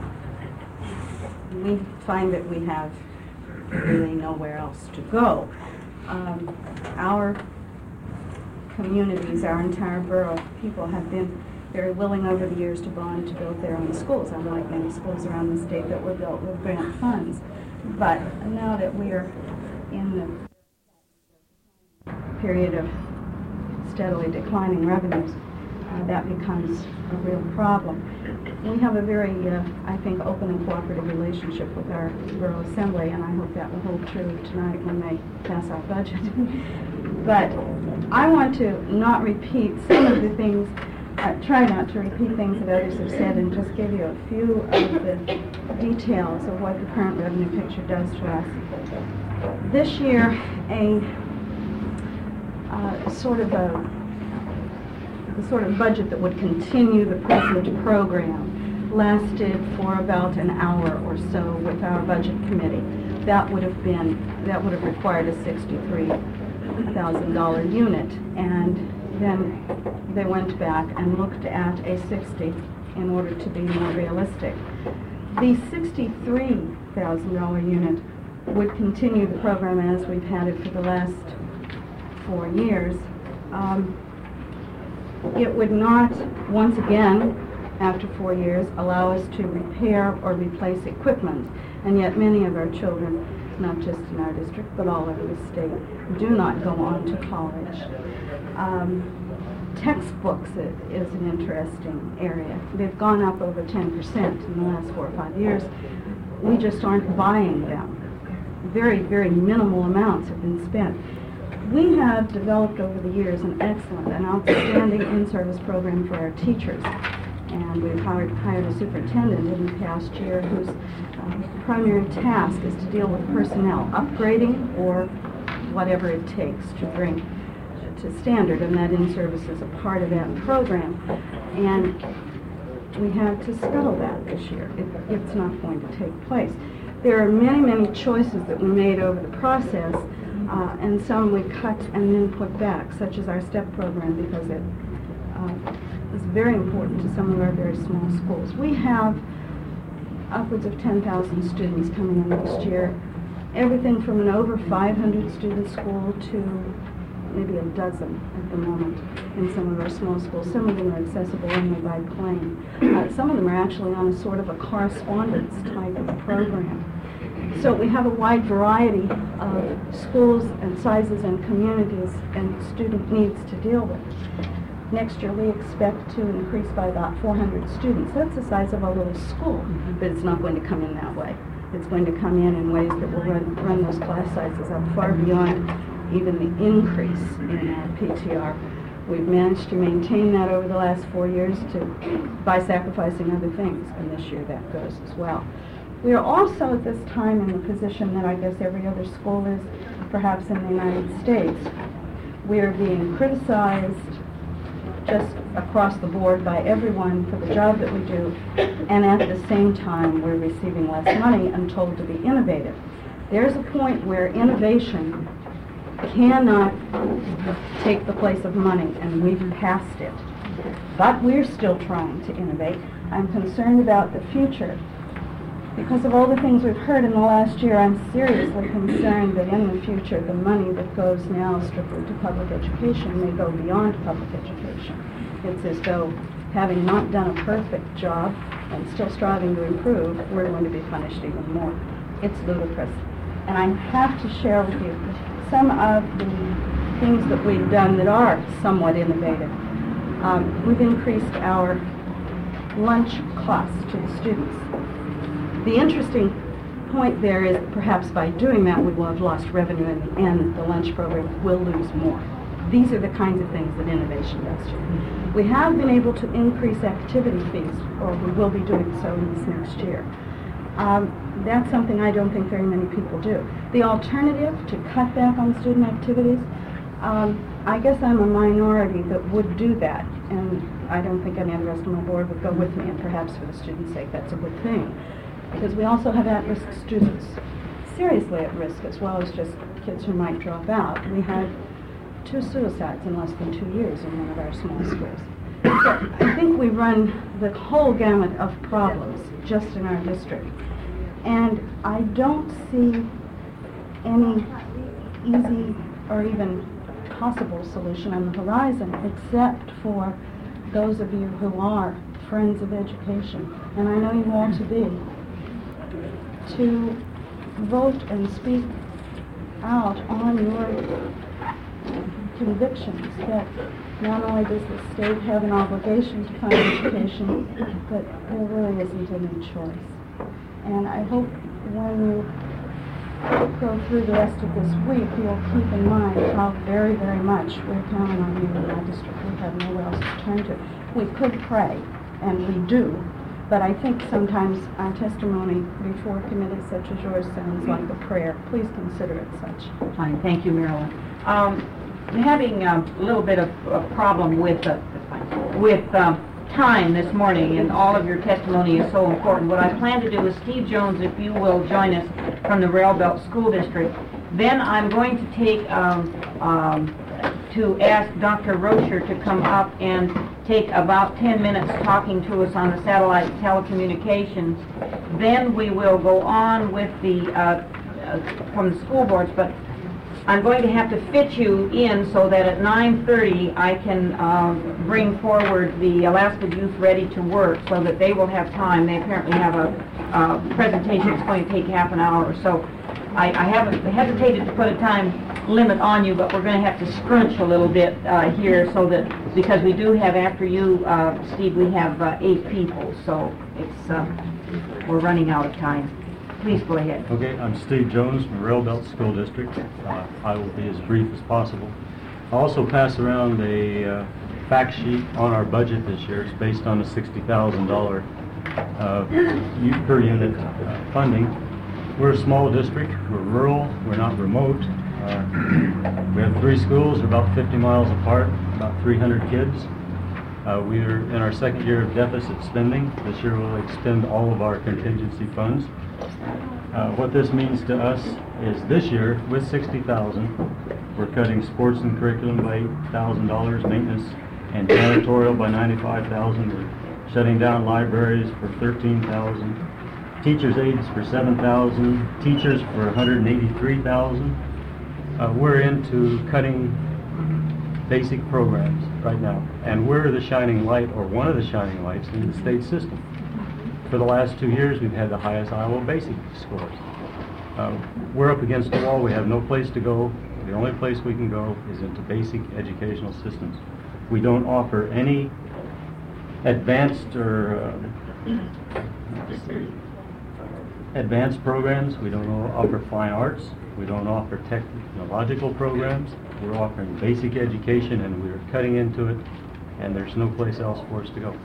we find that we have really nowhere else to go. Um, our communities, our entire borough, people have been very willing over the years to bond to build their own schools, unlike many schools around the state that were built with grant funds. But now that we are in the period of steadily declining revenues, uh, that becomes a real problem. We have a very, uh, I think, open and cooperative relationship with our Borough Assembly, and I hope that will hold true tonight when they pass our budget. But I want to not repeat some of the things, uh, try not to repeat things that others have said, and just give you a few of the details of what the current revenue picture does to us. This year, a uh, sort of a the sort of budget that would continue the present program lasted for about an hour or so with our budget committee. That would have been, that would have required a sixty-three thousand dollar unit, and then they went back and looked at a sixty in order to be more realistic. The sixty-three thousand dollar unit would continue the program as we've had it for the last four years. Um, It would not, once again, after four years, allow us to repair or replace equipment. And yet many of our children, not just in our district, but all over the state, do not go on to college. Um, textbooks is an interesting area. They've gone up over ten percent in the last four or five years. We just aren't buying them. Very, very minimal amounts have been spent. We have developed over the years an excellent and outstanding in-service program for our teachers. And we've hired, hired a superintendent in the past year whose uh, primary task is to deal with personnel, upgrading or whatever it takes to bring to standard, and that in-service is a part of that program. And we had to scuttle that this year. It, it's not going to take place. There are many, many choices that we made over the process. Uh, and some we cut and then put back, such as our STEP program, because it uh, is very important to some of our very small schools. We have upwards of ten thousand students coming in next year, everything from an over five hundred student school to maybe a dozen at the moment in some of our small schools. Some of them are accessible only by plane. Uh, some of them are actually on a sort of a correspondence type of program. So we have a wide variety of schools and sizes and communities and student needs to deal with. Next year we expect to increase by about four hundred students. That's the size of a little school, but it's not going to come in that way. It's going to come in in ways that will run, run those class sizes up far beyond even the increase in our P T R. We've managed to maintain that over the last four years to, by sacrificing other things, and this year that goes as well. We are also at this time in the position that I guess every other school is, perhaps in the United States. We are being criticized just across the board by everyone for the job that we do, and at the same time we're receiving less money and told to be innovative. There's a point where innovation cannot take the place of money, and we've passed it. But we're still trying to innovate. I'm concerned about the future. Because of all the things we've heard in the last year, I'm seriously concerned that in the future the money that goes now strictly to public education may go beyond public education. It's as though, having not done a perfect job and still striving to improve, we're going to be punished even more. It's ludicrous. And I have to share with you some of the things that we've done that are somewhat innovative. Um, we've increased our lunch costs to the students. The interesting point there is that perhaps by doing that we will have lost revenue in the end. The lunch program will lose more. These are the kinds of things that innovation does to you. We have been able to increase activity fees, or we will be doing so in this next year. Um, that's something I don't think very many people do. The alternative to cut back on student activities, um, I guess I'm a minority that would do that, and I don't think any of the rest of my board would go with me, and perhaps for the students' sake that's a good thing. Because we also have at-risk students, seriously at risk, as well as just kids who might drop out. We had two suicides in less than two years in one of our small schools. So I think we run the whole gamut of problems just in our district. And I don't see any easy or even possible solution on the horizon except for those of you who are friends of education, and I know you all to be, to vote and speak out on your convictions that not only does the state have an obligation to fund education, but there really isn't any choice. And I hope when you go through the rest of this week, you'll keep in mind how very, very much we're counting on you in our district. We have nowhere else to turn to. We could pray, and we do, but I think sometimes our testimony before committees such as yours sounds like a prayer. Please consider it such. Fine, thank you, Marilyn. Um, I'm having um, a little bit of a problem with uh, with um, time this morning, and all of your testimony is so important. What I plan to do is, Steve Jones, if you will join us from the Rail Belt School District, then I'm going to take um, um, to ask Doctor Rocher to come up and take about ten minutes talking to us on the satellite telecommunications. Then we will go on with the uh, uh, from the school boards, but I'm going to have to fit you in so that at nine thirty I can um, bring forward the Alaska Youth Ready to Work so that they will have time. They apparently have a uh, presentation that's going to take half an hour or so. I, I haven't hesitated to put a time limit on you, but we're going to have to scrunch a little bit uh, here so that, because we do have, after you, uh, Steve, we have uh, eight people, so it's uh, we're running out of time. Please go ahead. Okay, I'm Steve Jones from Rail Belt School District. Uh, I will be as brief as possible. I'll also pass around a uh, fact sheet on our budget this year. It's based on a sixty thousand dollars uh, per unit uh, funding. We're a small district. We're rural. We're not remote. Uh, we have three schools. They're about fifty miles apart, about three hundred kids. Uh, we are in our second year of deficit spending. This year we'll expend all of our contingency funds. Uh, what this means to us is this year, with sixty thousand dollars, we're cutting sports and curriculum by eight thousand dollars, maintenance and janitorial by ninety-five thousand dollars. We're shutting down libraries for thirteen thousand dollars. Teachers' aides for seven thousand dollars. Teachers for one hundred eighty-three thousand dollars. Uh, we're into cutting basic programs right now, and we're the shining light, or one of the shining lights, in the state system. For the last two years, we've had the highest Iowa basic scores. Uh, we're up against the wall. We have no place to go. The only place we can go is into basic educational systems. We don't offer any advanced or uh, advanced programs. We don't offer fine arts. We don't offer technological programs. We're offering basic education, and we're cutting into it, and there's no place else for us to go.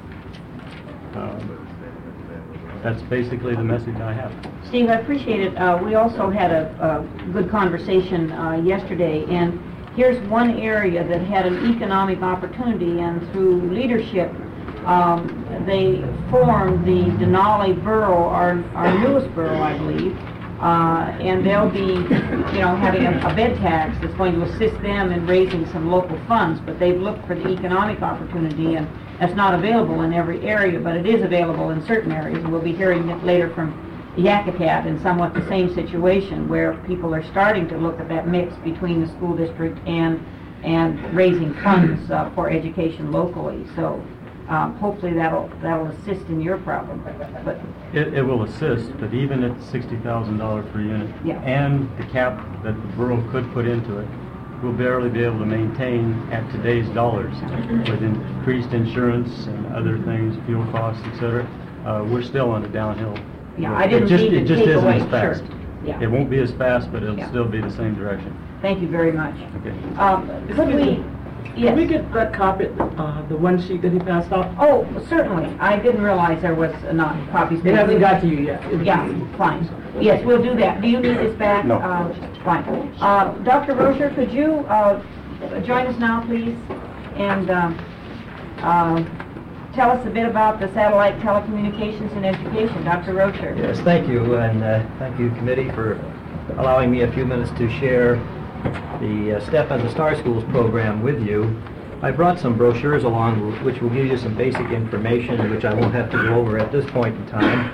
Um, That's basically the message I have. Steve, I appreciate it. Uh, we also had a, a good conversation uh, yesterday, and here's one area that had an economic opportunity, and through leadership, um, they formed the Denali Borough, our, our newest borough, I believe, uh, and they'll be, you know, having a, a bed tax that's going to assist them in raising some local funds, but they've looked for the economic opportunity, and that's not available in every area, but it is available in certain areas, and we'll be hearing it later from Yakutat in somewhat the same situation, where people are starting to look at that mix between the school district and and raising funds uh, for education locally. So um, hopefully that'll that'll assist in your problem. But it, it will assist, but even at sixty thousand dollars per unit, yeah. and the cap that the borough could put into it, we'll barely be able to maintain at today's dollars with increased insurance and other things, fuel costs, et cetera. Uh, we're still on a downhill. Yeah, I didn't it just, mean to it just take isn't away, as fast. sure. Yeah. It won't be as fast, but it'll Yeah. still be the same direction. Thank you very much. Okay. Um, could we? Yes. Can we get that copy, uh, the one sheet that he passed off? Oh, certainly. I didn't realize there was not copies. It hasn't got to you yet. Yeah, fine. Yes, we'll do that. Do you need this back? No. Uh, fine. Uh, Doctor Rocher, could you uh, join us now, please, and um, uh, tell us a bit about the satellite telecommunications and education. Doctor Rocher. Yes, thank you, and uh, thank you, committee, for allowing me a few minutes to share the uh, STEP and the Star Schools program with you. I brought some brochures along which will give you some basic information, which I won't have to go over at this point in time.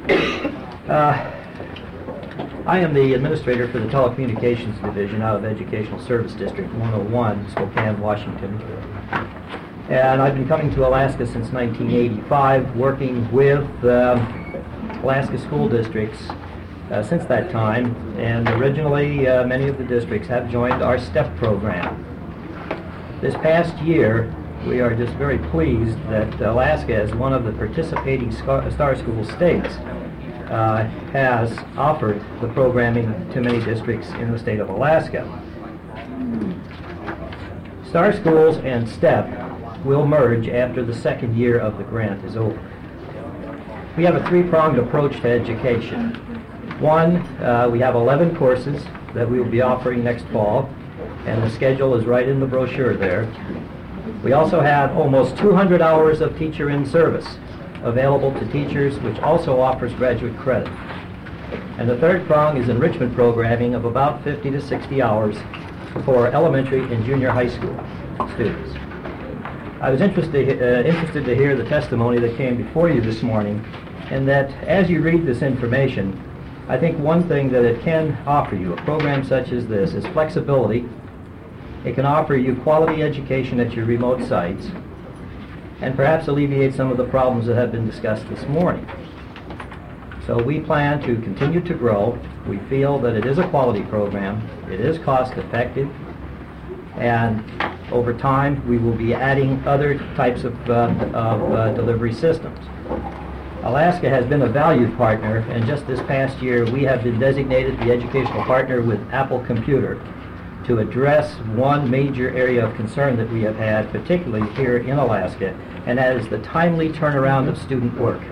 Uh, I am the administrator for the Telecommunications Division out of Educational Service District one oh one, Spokane, Washington. And I've been coming to Alaska since nineteen eighty-five, working with uh, Alaska school districts uh, since that time. And originally, uh, many of the districts have joined our STEP program. This past year, we are just very pleased that Alaska, as one of the participating Scar- Star School states, uh, has offered the programming to many districts in the state of Alaska. Star Schools and STEP will merge after the second year of the grant is over. We have a three-pronged approach to education. One, uh, we have eleven courses that we will be offering next fall, and the schedule is right in the brochure there. We also have almost two hundred hours of teacher in service available to teachers, which also offers graduate credit. And the third prong is enrichment programming of about fifty to sixty hours for elementary and junior high school students. I was interested, uh, interested to hear the testimony that came before you this morning, and that as you read this information, I think one thing that it can offer you, a program such as this, is flexibility. It can offer you quality education at your remote sites, and perhaps alleviate some of the problems that have been discussed this morning. So we plan to continue to grow. We feel that it is a quality program, it is cost effective, and over time we will be adding other types of, uh, of uh, delivery systems. Alaska has been a valued partner, and just this past year we have been designated the educational partner with Apple Computer to address one major area of concern that we have had, particularly here in Alaska, and that is the timely turnaround of student work.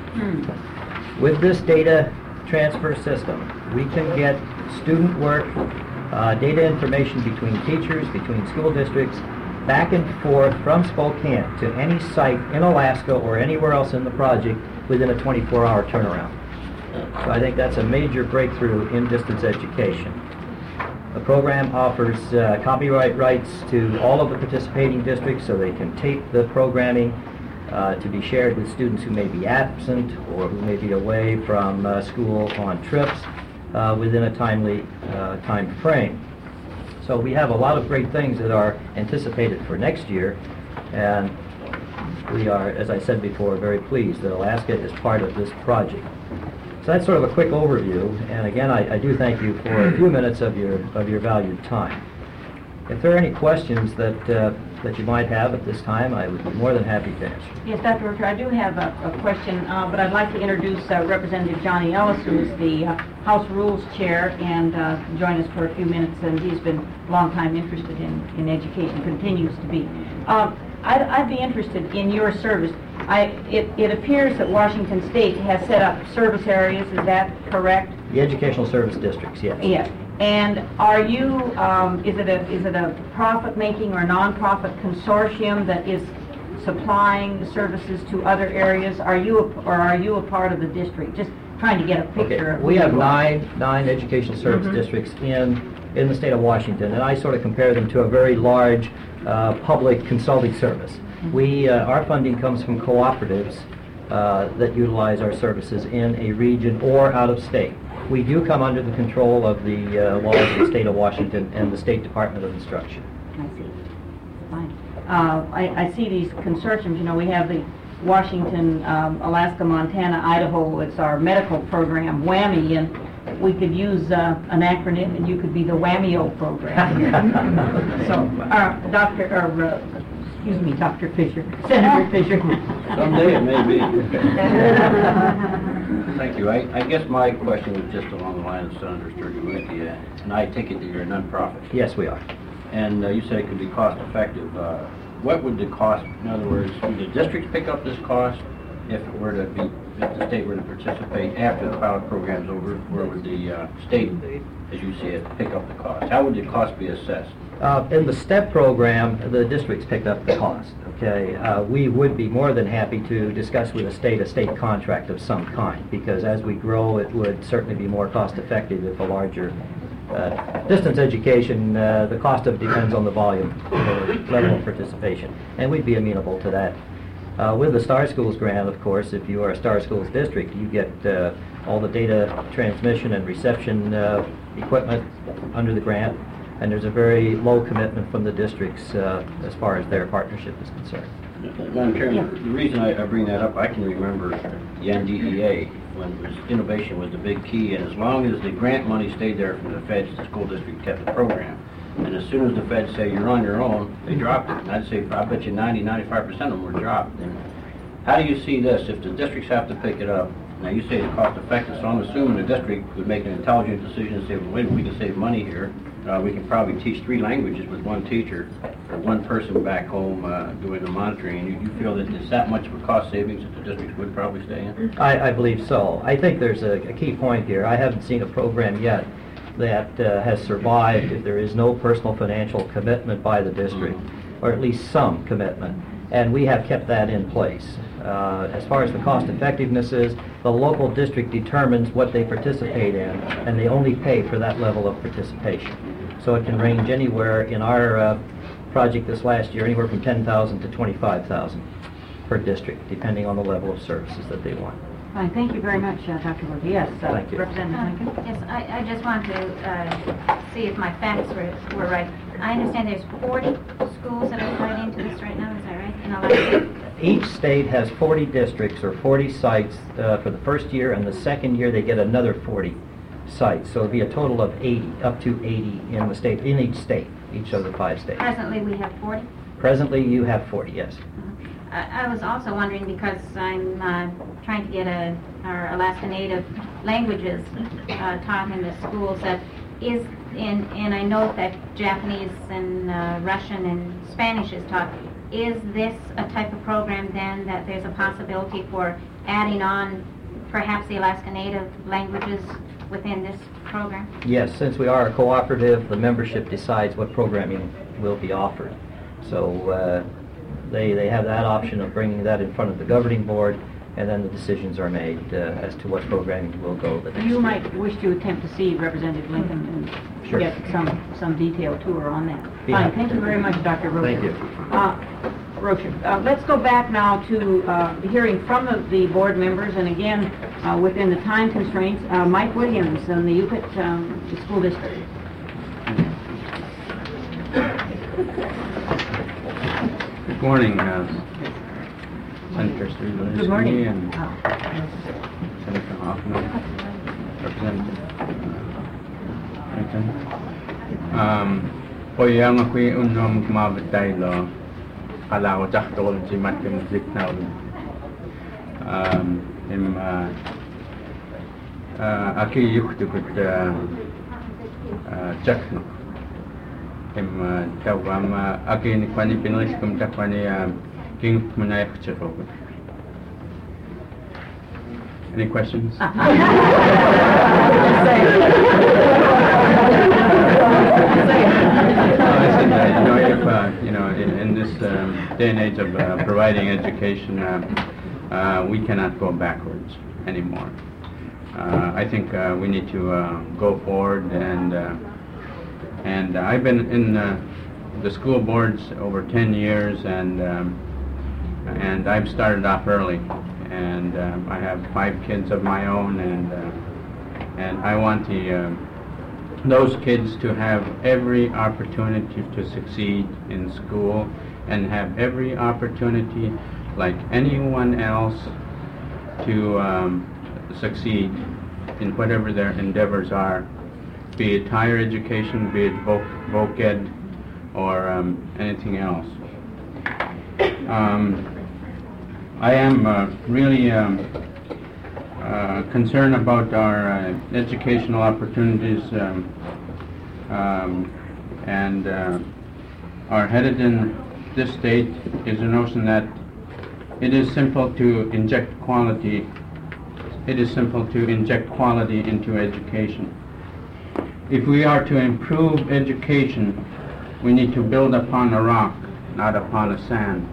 With this data transfer system, we can get student work, uh, data information between teachers, between school districts, back and forth from Spokane to any site in Alaska or anywhere else in the project within a twenty-four hour turnaround. So I think that's a major breakthrough in distance education. The program offers uh, copyright rights to all of the participating districts so they can tape the programming uh, to be shared with students who may be absent or who may be away from uh, school on trips uh, within a timely uh, time frame. So we have a lot of great things that are anticipated for next year, and we are, as I said before, very pleased that Alaska is part of this project. So that's sort of a quick overview, and again, I, I do thank you for a few minutes of your of your valued time. If there are any questions that uh, that you might have at this time, I would be more than happy to answer. Yes, Doctor Richter, I do have a, a question, uh, but I'd like to introduce uh, Representative Johnny Ellis, who is the uh, House Rules Chair, and uh, join us for a few minutes, and he's been a long time interested in, in education, continues to be. Uh, I'd, I'd be interested in your service. I, it, it appears that Washington State has set up service areas, is that correct? The educational service districts, yes. Yes. And are you, um, is it a, is it a profit-making or non-profit consortium that is supplying the services to other areas? Are you, a, or are you a part of the district? Just trying to get a picture Okay. of. We have who you are. nine nine educational service Mhm. districts in in the state of Washington, and I sort of compare them to a very large uh, public consulting service. Mm-hmm. We uh, our funding comes from cooperatives uh, that utilize our services in a region or out of state. We do come under the control of the uh, laws of the state of Washington and the State Department of Instruction. I see. Fine. Uh, I, I see these consortiums. You know, we have the Washington, um, Alaska, Montana, Idaho. It's our medical program, WWAMI, and we could use uh, an acronym, and you could be the WWAMIO program. So, uh, Doctor, or uh, excuse me, Doctor Fisher, Senator Fisher. Someday it may be. Thank you. I, I guess my question was just along the line of Senator Sturgeon, and I take it that you're a nonprofit. Yes, we are. And uh, you said it could be cost effective. Uh, what would the cost, in other words, would the districts pick up this cost if it were to be, if the state were to participate after the pilot program's over, or would the uh, state, as you see it, pick up the cost? How would the cost be assessed? Uh, in the STEP program, the districts picked up the cost. Okay, uh, we would be more than happy to discuss with the state a state contract of some kind, because as we grow, it would certainly be more cost effective if a larger uh, distance education. Uh, the cost of it depends on the volume or level of participation, and we'd be amenable to that. Uh, with the Star Schools grant, of course, if you are a Star Schools district, you get uh, all the data transmission and reception uh, equipment under the grant. And there's a very low commitment from the districts uh, as far as their partnership is concerned. Madam Chairman, yeah. The reason I, I bring that up, I can remember the N D E A when it was, innovation was the big key, and as long as the grant money stayed there from the feds, the school district kept the program. And and as soon as the feds say you're on your own, they dropped it. And I'd say, I bet you ninety, ninety-five percent of them were dropped. And how do you see this, if the districts have to pick it up? Now, you say it's cost effective, so I'm assuming the district would make an intelligent decision and say, well, wait, we can save money here. Uh, we can probably teach three languages with one teacher, or one person back home uh, doing the monitoring. You, you feel that it's that much of a cost savings that the districts would probably stay in? I, I believe so. I think there's a, a key point here. I haven't seen a program yet that uh, has survived if there is no personal financial commitment by the district, mm-hmm. or at least some commitment. And we have kept that in place. Uh, as far as the cost effectiveness is, the local district determines what they participate in, and they only pay for that level of participation. So it can range anywhere, in our uh, project this last year, anywhere from ten thousand to twenty-five thousand per district, depending on the level of services that they want. Fine, thank you very much, uh, Doctor Wood. Yes, uh, Thank you. Representative Lincoln. Yes, I, I just want to uh, see if my facts were, were right. I understand there's forty schools that are tied into this right now, is that right? In Alaska? Each state has forty districts or forty sites uh, for the first year, and the second year they get another forty sites. So it'll be a total of eighty, up to eighty in the state, in each state, each of the five states. Presently, we have forty? Presently, you have forty, yes. I, I was also wondering, because I'm uh, trying to get a, our Alaska Native languages uh, taught in the schools, that is, in, and I know that Japanese and uh, Russian and Spanish is taught. Is this a type of program then that there's a possibility for adding on perhaps the Alaska Native languages within this program? Yes, since we are a cooperative, the membership decides what programming will be offered. So uh, they, they have that option of bringing that in front of the governing board, and then the decisions are made uh, as to what programming will go the next You year. might wish to attempt to see Representative Lincoln and Sure. get some, some detailed tour on that. Be Fine, happy thank to. you very much, Doctor Rocha. Thank you. Uh, Rocha, uh, let's go back now to uh, hearing from the, the board members, and again, uh, within the time constraints, uh, Mike Williams in the U P I T um, School District. Good morning, uh, Senator Striegler. Good morning. And Senator Hoffman, Representative Lincoln. Um, Poyang ako'y unom kumabatay lo. Kala ko tsak tol si Matkim Ziknaw. Um, im uh, uh, aki yuk tukut tsak no. Im tawam aki ni kwani pinulis kum takwani king manayak chakokut. Any questions? I said that, you know, if, uh, you know, in, in this um, day and age of uh, providing education, uh, uh, we cannot go backwards anymore. Uh, I think uh, we need to uh, go forward, and uh, and I've been in uh, the school boards over ten years, and um, and I've started off early, and um, I have five kids of my own, and uh, and I want the uh, those kids to have every opportunity to succeed in school, and have every opportunity, like anyone else, to um, succeed in whatever their endeavors are, be it higher education, be it voc, voc ed, or um, anything else. Um, I am uh, really um, uh, concerned about our uh, educational opportunities, um, um, and uh, are headed in this state is the notion that it is simple to inject quality. It is simple to inject quality into education. If we are to improve education, we need to build upon a rock, not upon a sand,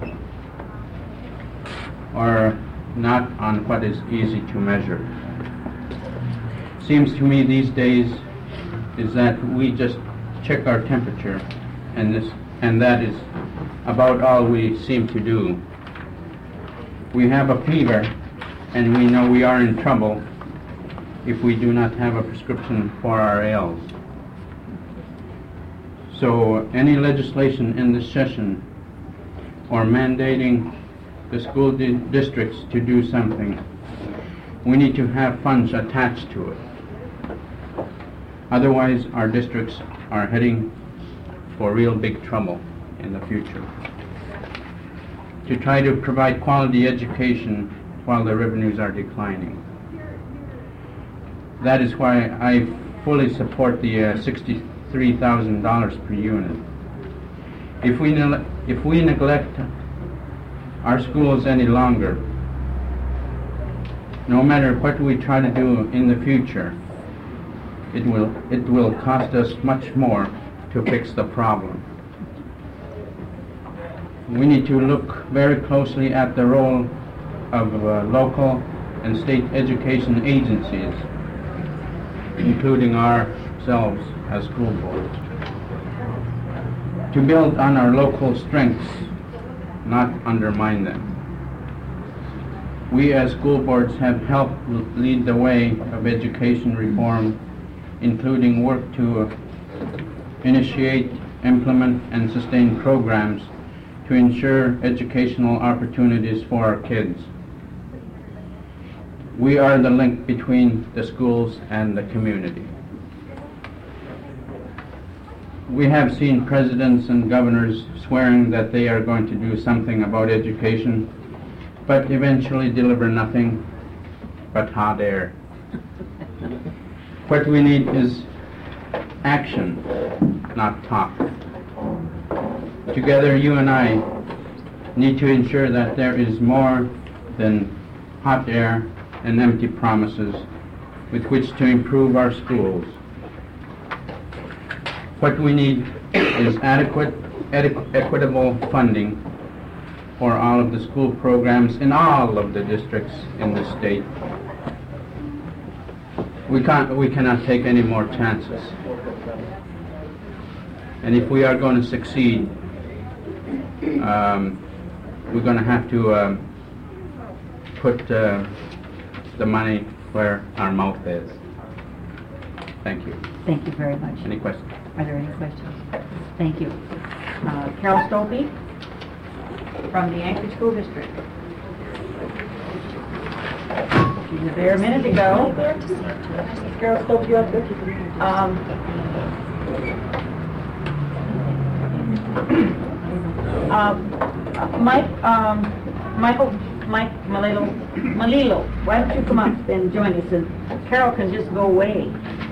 or not on what is easy to measure. Seems to me these days is that we just check our temperature, and this and that is about all we seem to do. We have a fever, and we know we are in trouble if we do not have a prescription for our ails. So any legislation in this session or mandating the school di districts to do something, we need to have funds attached to it. Otherwise, our districts are heading for real big trouble in the future. To try to provide quality education while the revenues are declining. That is why I fully support the uh, sixty-three thousand dollars per unit. If we, ne if we neglect our schools any longer, no matter what we try to do in the future, it will, it will cost us much more to fix the problem. We need to look very closely at the role of uh, local and state education agencies, including ourselves as school boards, to build on our local strengths, not undermine them. We as school boards have helped lead the way of education reform, including work to uh, initiate, implement, and sustain programs to ensure educational opportunities for our kids. We are the link between the schools and the community. We have seen presidents and governors swearing that they are going to do something about education, but eventually deliver nothing but hot air. What we need is action, not talk. Together, you and I need to ensure that there is more than hot air and empty promises with which to improve our schools. What we need is adequate, equitable funding for all of the school programs in all of the districts in the state. We can't, we cannot take any more chances. And if we are going to succeed, um, we're going to have to um, put uh, the money where our mouth is. Thank you. Thank you very much. Any questions? Are there any questions? Thank you. Uh, Carol Stolpe from the Anchorage School District. She was there a minute ago. Carol Stolpe, you up there? Um, uh, Mike, um, Michael, Mike Malilo, Malilo, why don't you come up and join us? And Carol can just go away.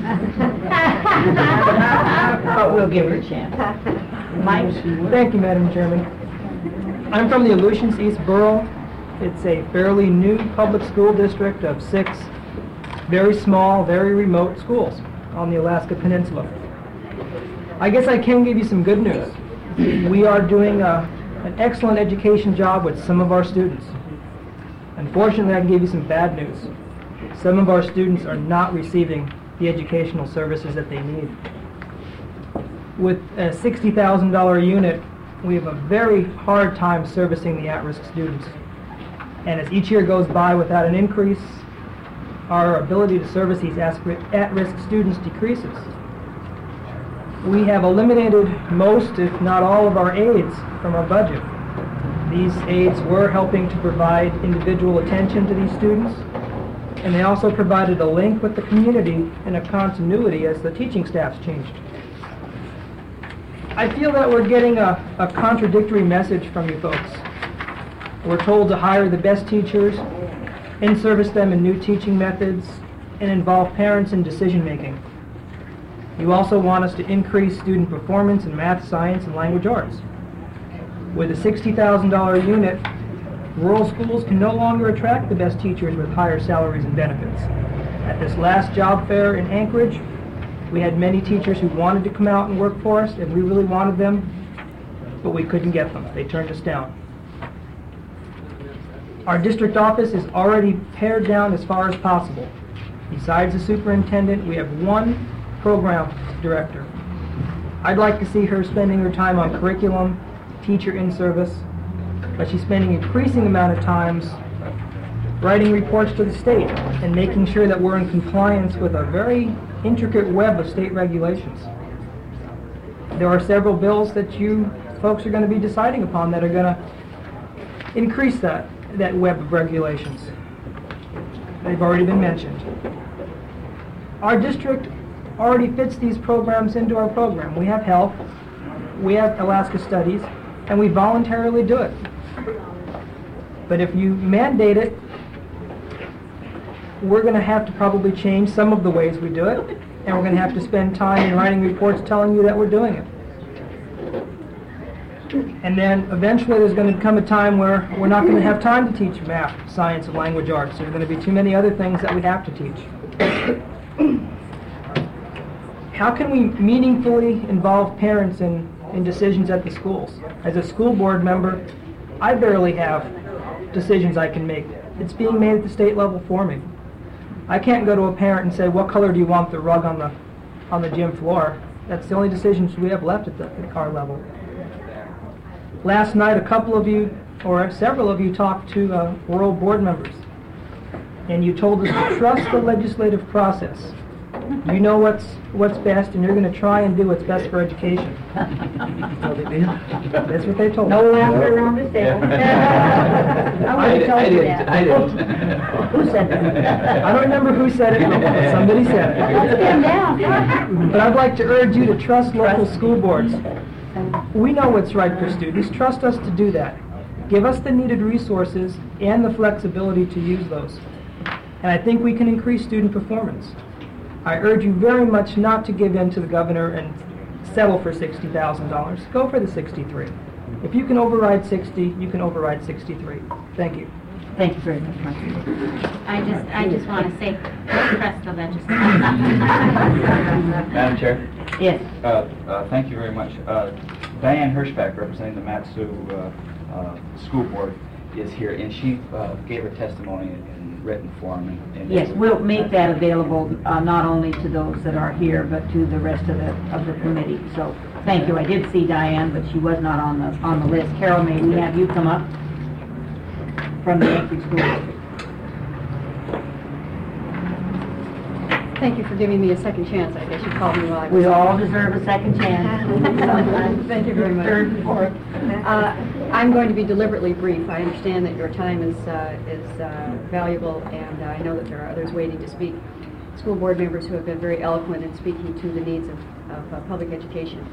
But we'll give her a chance. Mike? Thank you, Madam Chairman. I'm from the Aleutians East Borough. It's a fairly new public school district of six very small, very remote schools on the Alaska Peninsula. I guess I can give you some good news. We are doing a, an excellent education job with some of our students. Unfortunately, I can give you some bad news. Some of our students are not receiving the educational services that they need. With a sixty thousand dollar unit, we have a very hard time servicing the at-risk students. And as each year goes by without an increase, our ability to service these at-risk students decreases. We have eliminated most, if not all, of our aides from our budget. These aides were helping to provide individual attention to these students, and they also provided a link with the community and a continuity as the teaching staffs changed. I feel that we're getting a, a contradictory message from you folks. We're told to hire the best teachers, in-service them in new teaching methods, and involve parents in decision-making. You also want us to increase student performance in math, science, and language arts. With a sixty thousand dollar unit, rural schools can no longer attract the best teachers with higher salaries and benefits. At this last job fair in Anchorage, we had many teachers who wanted to come out and work for us, and we really wanted them, but we couldn't get them. They turned us down. Our district office is already pared down as far as possible. Besides the superintendent, we have one program director. I'd like to see her spending her time on curriculum, teacher in service, but she's spending increasing amount of times writing reports to the state and making sure that we're in compliance with a very intricate web of state regulations. There are several bills that you folks are going to be deciding upon that are going to increase that, that web of regulations. They've already been mentioned. Our district already fits these programs into our program. We have health, we have Alaska Studies, and we voluntarily do it. But if you mandate it, we're going to have to probably change some of the ways we do it, and we're going to have to spend time in writing reports telling you that we're doing it. And then eventually there's going to come a time where we're not going to have time to teach math, science, and language arts. There are going to be too many other things that we have to teach. How can we meaningfully involve parents in, in decisions at the schools? As a school board member, I barely have decisions I can make. It's being made at the state level for me. I can't go to a parent and say, what color do you want the rug on the, on the gym floor? That's the only decisions we have left at, the, at our level. Last night, a couple of you, or several of you, talked to uh, rural board members, and you told us to trust the legislative process. You know what's what's best, and you're going to try and do what's best for education. That's what they told me. No laughter around the table. I didn't. I didn't. I didn't. Who said that? I don't remember who said it. But somebody said it. Stand down. But I'd like to urge you to trust local school boards. We know what's right for students. Trust us to do that. Give us the needed resources and the flexibility to use those. And I think we can increase student performance. I urge you very much not to give in to the governor and settle for sixty thousand dollars. Go for the sixty-three. If you can override sixty, you can override sixty-three. Thank you. Thank you very much, Mark. I just, I just want to say, don't trust the legislature. Madam Chair? Yes. Uh, uh, thank you very much. Uh, Diane Hirschbach, representing the Mat-Su uh, uh, School Board, is here, and she uh, gave her testimony in, in written form. And, and Yes, we'll make that available uh, not only to those that are here, but to the rest of the of the committee. So, thank you. I did see Diane, but she was not on the on the list. Carol, may we have you come up from the Anchorage School District? Thank you for giving me a second chance. I guess you called me while I was... We all deserve a second chance. Thank you very much. Third and fourth. Uh, I'm going to be deliberately brief. I understand that your time is, uh, is uh, valuable, and uh, I know that there are others waiting to speak. School board members who have been very eloquent in speaking to the needs of, of uh, public education.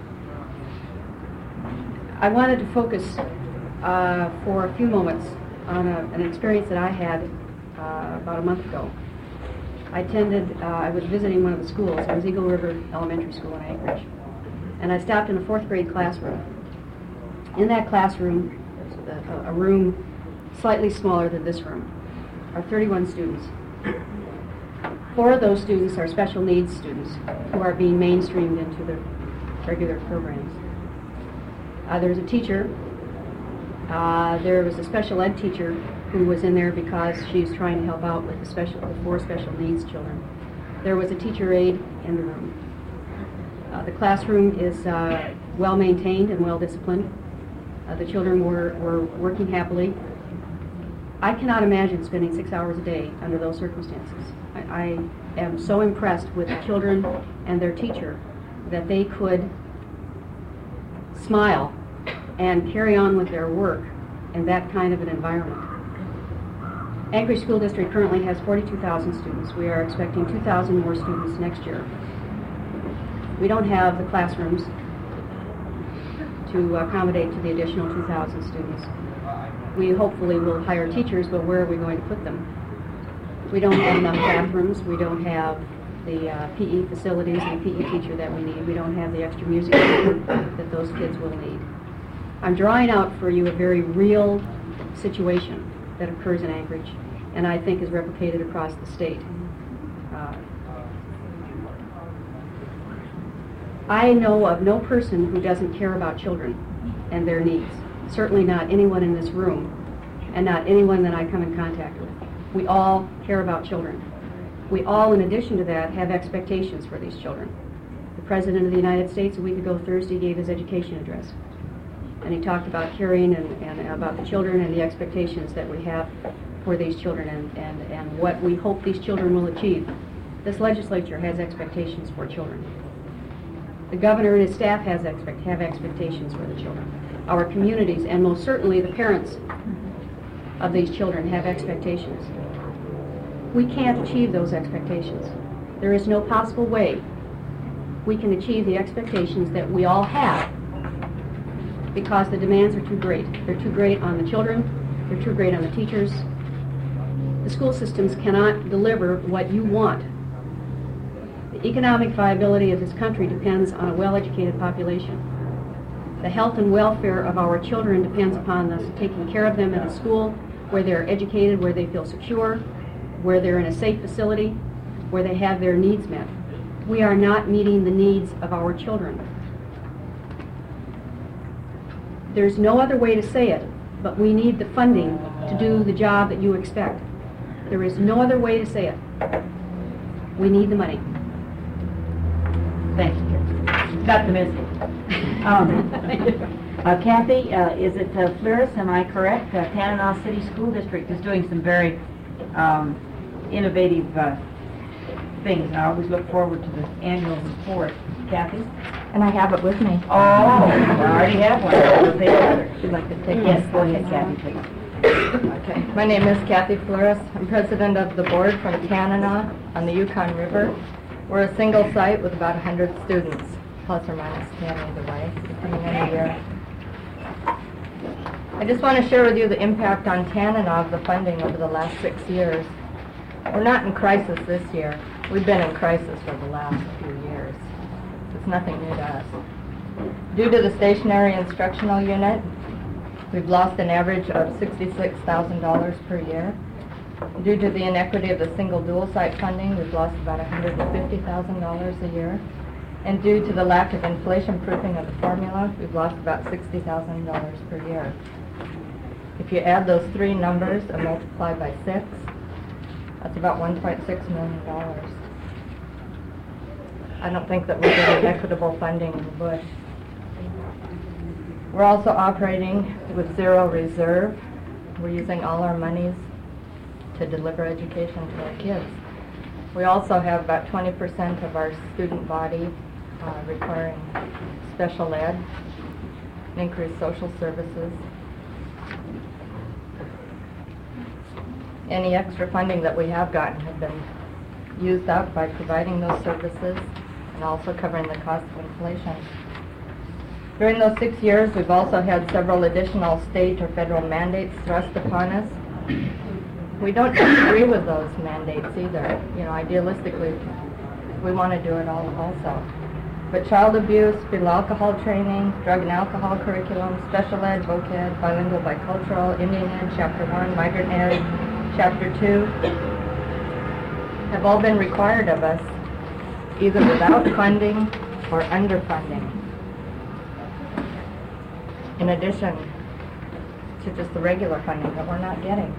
I wanted to focus uh, for a few moments on a, an experience that I had uh, about a month ago. I attended, uh, I was visiting one of the schools. It was Eagle River Elementary School in Anchorage. And I stopped in a fourth grade classroom. In that classroom, a, a room slightly smaller than this room, are thirty-one students. Four of those students are special needs students who are being mainstreamed into the regular programs. Uh, there's a teacher. Uh, there was a special ed teacher who was in there because she's trying to help out with the special, the four special needs children. There was a teacher aide in the room. Uh, the classroom is uh, well maintained and well disciplined. Uh, the children were, were working happily. I cannot imagine spending six hours a day under those circumstances. I, I am so impressed with the children and their teacher that they could smile and carry on with their work in that kind of an environment. Anchorage School District currently has forty-two thousand students. We are expecting two thousand more students next year. We don't have the classrooms to accommodate to the additional two thousand students. We hopefully will hire teachers, but where are we going to put them? We don't have enough bathrooms. We don't have the uh, P E facilities and the P E teacher that we need. We don't have the extra music that those kids will need. I'm drawing out for you a very real situation that occurs in Anchorage, and I think is replicated across the state. Uh, I know of no person who doesn't care about children and their needs. Certainly not anyone in this room, and not anyone that I come in contact with. We all care about children. We all, in addition to that, have expectations for these children. The President of the United States, a week ago Thursday, gave his education address. And he talked about caring and, and about the children and the expectations that we have for these children and, and, and what we hope these children will achieve. This legislature has expectations for children. The governor and his staff has expect, have expectations for the children. Our communities, and most certainly the parents of these children, have expectations. We can't achieve those expectations. There is no possible way we can achieve the expectations that we all have because the demands are too great. They're too great on the children, they're too great on the teachers. The school systems cannot deliver what you want. The economic viability of this country depends on a well-educated population. The health and welfare of our children depends upon us taking care of them in a school where they're educated, where they feel secure, where they're in a safe facility, where they have their needs met. We are not meeting the needs of our children. There's no other way to say it, but we need the funding to do the job that you expect. There is no other way to say it. We need the money. Thank you. Got the message. Um, uh, Kathy, uh, is it uh, Flores, am I correct? Uh, Tanana City School District is doing some very um, innovative uh, things. I always look forward to the annual report. Kathy? And I have it with me. Oh, I already have one. We'll take another. Would you like to take Yes, one? go ahead, Kathy, please. Okay. My name is Kathy Flores. I'm president of the board from Tanana on the Yukon River. We're a single site with about one hundred students, plus or minus ten either way, depending on the year. I just want to share with you the impact on Tanana of the funding over the last six years. We're not in crisis this year. We've been in crisis for the last few years. It's nothing new to us. Due to the stationary instructional unit, we've lost an average of sixty-six thousand dollars per year. Due to the inequity of the single dual site funding, we've lost about one hundred fifty thousand dollars a year. And due to the lack of inflation proofing of the formula, we've lost about sixty thousand dollars per year. If you add those three numbers and multiply by six, that's about one point six million dollars. I don't think that we're getting equitable funding in the bush. We're also operating with zero reserve. We're using all our monies to deliver education to our kids. We also have about twenty percent of our student body uh, requiring special ed, and increased social services. Any extra funding that we have gotten have been used up by providing those services and also covering the cost of inflation. During those six years, we've also had several additional state or federal mandates thrust upon us. We don't disagree with those mandates either. You know, idealistically, we want to do it all also. But child abuse, fetal alcohol training, drug and alcohol curriculum, special ed, voc ed, bilingual bicultural, Indian ed, chapter one, migrant ed, chapter two, have all been required of us, either without funding or underfunding. In addition to just the regular funding that we're not getting.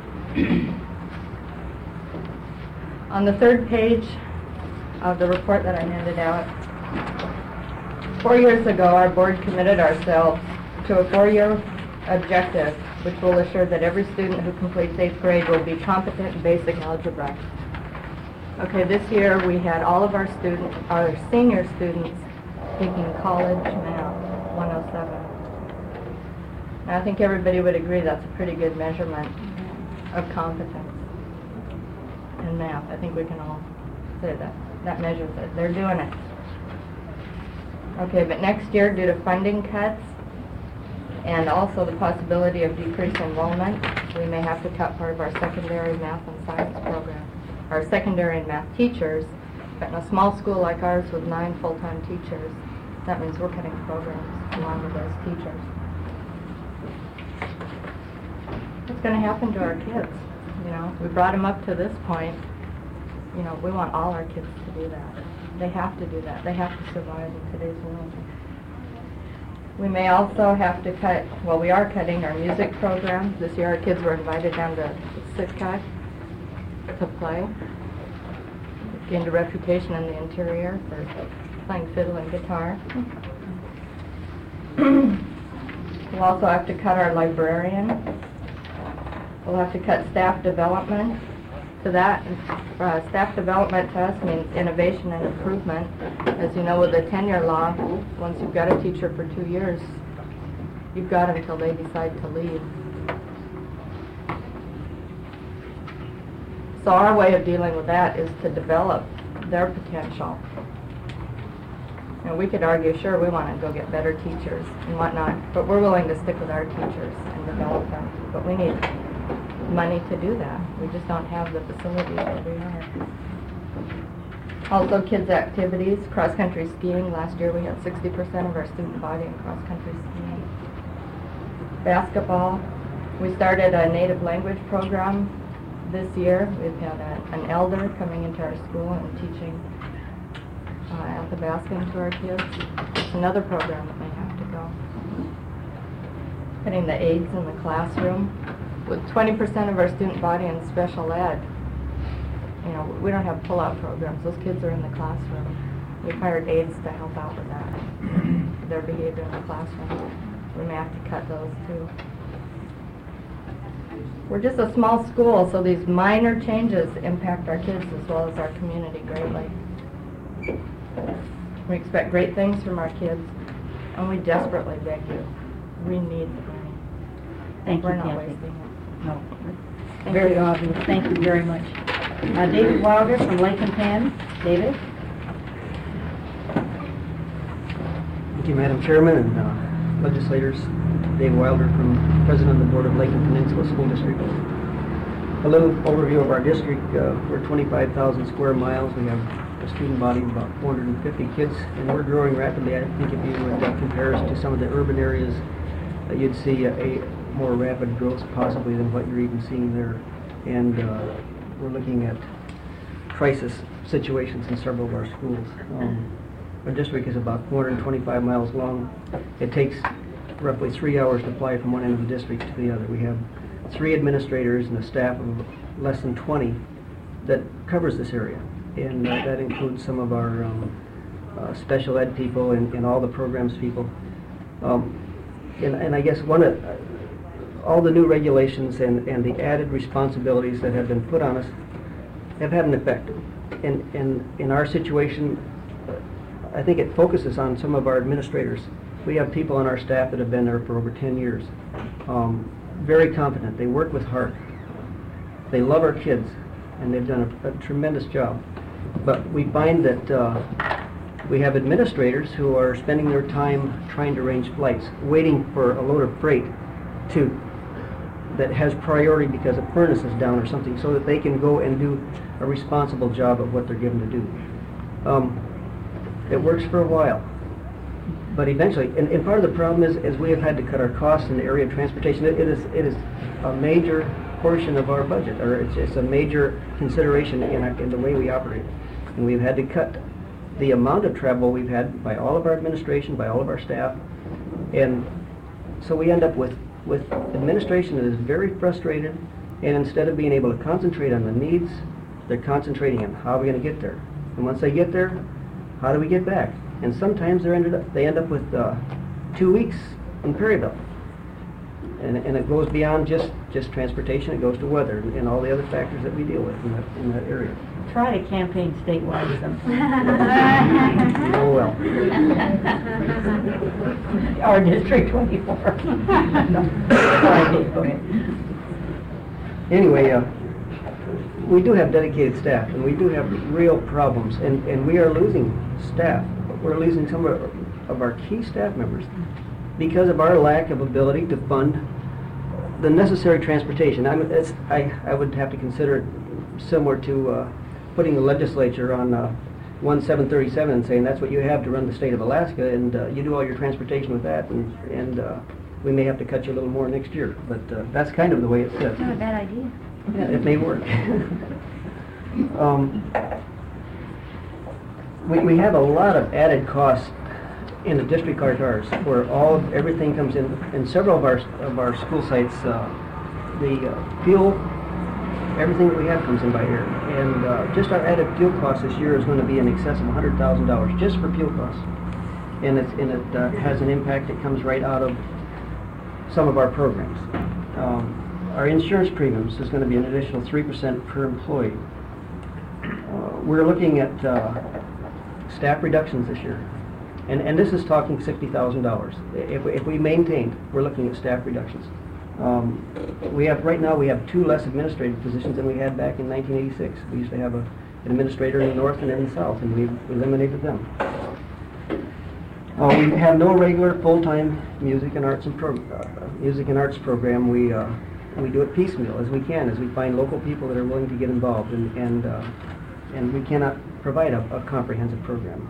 On the third page of the report that I handed out, four years ago our board committed ourselves to a four-year objective which will assure that every student who completes eighth grade will be competent in basic algebra. Okay, this year we had all of our students, our senior students, taking college math one oh seven. And I think everybody would agree that's a pretty good measurement of competence in math. I think we can all say that. That measures it. They're doing it. Okay, but next year, due to funding cuts and also the possibility of decreased enrollment, we may have to cut part of our secondary math and science program. Our secondary and math teachers, but in a small school like ours with nine full-time teachers, that means we're cutting programs along with those teachers. What's going to happen to our kids? You know, we brought them up to this point. You know, we want all our kids to do that. They have to do that. They have to survive in today's world. We may also have to cut, well, we are cutting our music program. This year our kids were invited down to Sitka to play. Gained a reputation in the interior for playing fiddle and guitar. We'll also have to cut our librarian. We'll have to cut staff development. To that, uh, staff development to us means innovation and improvement. As you know, with the tenure law, once you've got a teacher for two years, you've got them until they decide to leave. So our way of dealing with that is to develop their potential. And we could argue, sure, we want to go get better teachers and whatnot, but we're willing to stick with our teachers and develop them. But we need money to do that. We just don't have the facilities that we are. Also, kids' activities, cross-country skiing. Last year we had sixty percent of our student body in cross-country skiing. Basketball. We started a native language program this year. We've had a, an elder coming into our school and teaching uh, Athabascan to our kids. It's another program that may have to go. Putting the aides in the classroom. With twenty percent of our student body in special ed, you know, we don't have pull-out programs. Those kids are in the classroom. We've hired aides to help out with that, their behavior in the classroom. We may have to cut those too. We're just a small school, so these minor changes impact our kids as well as our community greatly. We expect great things from our kids, and we desperately beg you, we need the money. Thank you, We're not Kathy. wasting it. No. Thank Very you. obvious. Thank you very much. Uh, David Wilder from Lake and Penn. David? Thank you, Madam Chairman and uh, legislators. Dave Wilder, from President of the Board of Lake and Peninsula School District. A little overview of our district. Uh, we're twenty-five thousand square miles. We have a student body of about four hundred fifty kids, and we're growing rapidly. I think if you would uh, compare us to some of the urban areas, uh, you'd see a, a more rapid growth possibly than what you're even seeing there. And uh, we're looking at crisis situations in several of our schools. Um, our district is about four hundred twenty-five miles long. It takes roughly three hours to fly from one end of the district to the other. We have three administrators and a staff of less than twenty that covers this area. And uh, that includes some of our um, uh, special ed people and, and all the programs people. Um, and, and I guess one of, uh, all the new regulations and, and the added responsibilities that have been put on us have had an effect. And, and in our situation, I think it focuses on some of our administrators. We have people on our staff that have been there for over ten years. Um, very competent. They work with heart. They love our kids, and they've done a, a tremendous job. But we find that uh, we have administrators who are spending their time trying to arrange flights, waiting for a load of freight to that has priority because a furnace is down or something, so that they can go and do a responsible job of what they're given to do. Um, it works for a while, but eventually, and, and part of the problem is, is we have had to cut our costs in the area of transportation. It, it is it is a major portion of our budget, or it's, it's a major consideration in, our, in the way we operate. And we've had to cut the amount of travel we've had by all of our administration, by all of our staff, and so we end up with, with administration that is very frustrated, and instead of being able to concentrate on the needs, they're concentrating on how are we going to get there. And once they get there, how do we get back? And sometimes they ended up, they end up with uh, two weeks in Perryville. And, and it goes beyond just, just transportation, it goes to weather and, and all the other factors that we deal with in that, in that area. Try to campaign statewide sometime. Oh, well. Our District twenty-four. No. Sorry, Dave, go ahead. Anyway, uh, we do have dedicated staff, and we do have real problems, and, and we are losing staff. We're losing some of our, of our key staff members because of our lack of ability to fund the necessary transportation. I, mean, it's, I, I would have to consider it similar to uh, putting the legislature on uh, one seven thirty-seven and saying that's what you have to run the state of Alaska, and uh, you do all your transportation with that, and, and uh, we may have to cut you a little more next year. But uh, that's kind of the way it sits. Not a bad idea. Yeah, it may work. um, we, we have a lot of added costs in the district like ours, where all of, everything comes in. In several of our of our school sites, uh, the uh, fuel, everything that we have comes in by air, and uh, just our added fuel costs this year is going to be in excess of one hundred thousand dollars just for fuel costs, and it's and it uh, has an impact that comes right out of some of our programs. Um, Our insurance premiums is going to be an additional three percent per employee. Uh, we're looking at uh, staff reductions this year. And, and this is talking sixty thousand dollars. If, if we maintained, we're looking at staff reductions. Um, we have, right now, we have two less administrative positions than we had back in nineteen eighty-six. We used to have a, an administrator in the north and in the south, and we've eliminated them. Uh, we have no regular full-time music and arts and pro uh, music and arts program. We uh, we do it piecemeal as we can, as we find local people that are willing to get involved, and and uh, and we cannot provide a, a comprehensive program.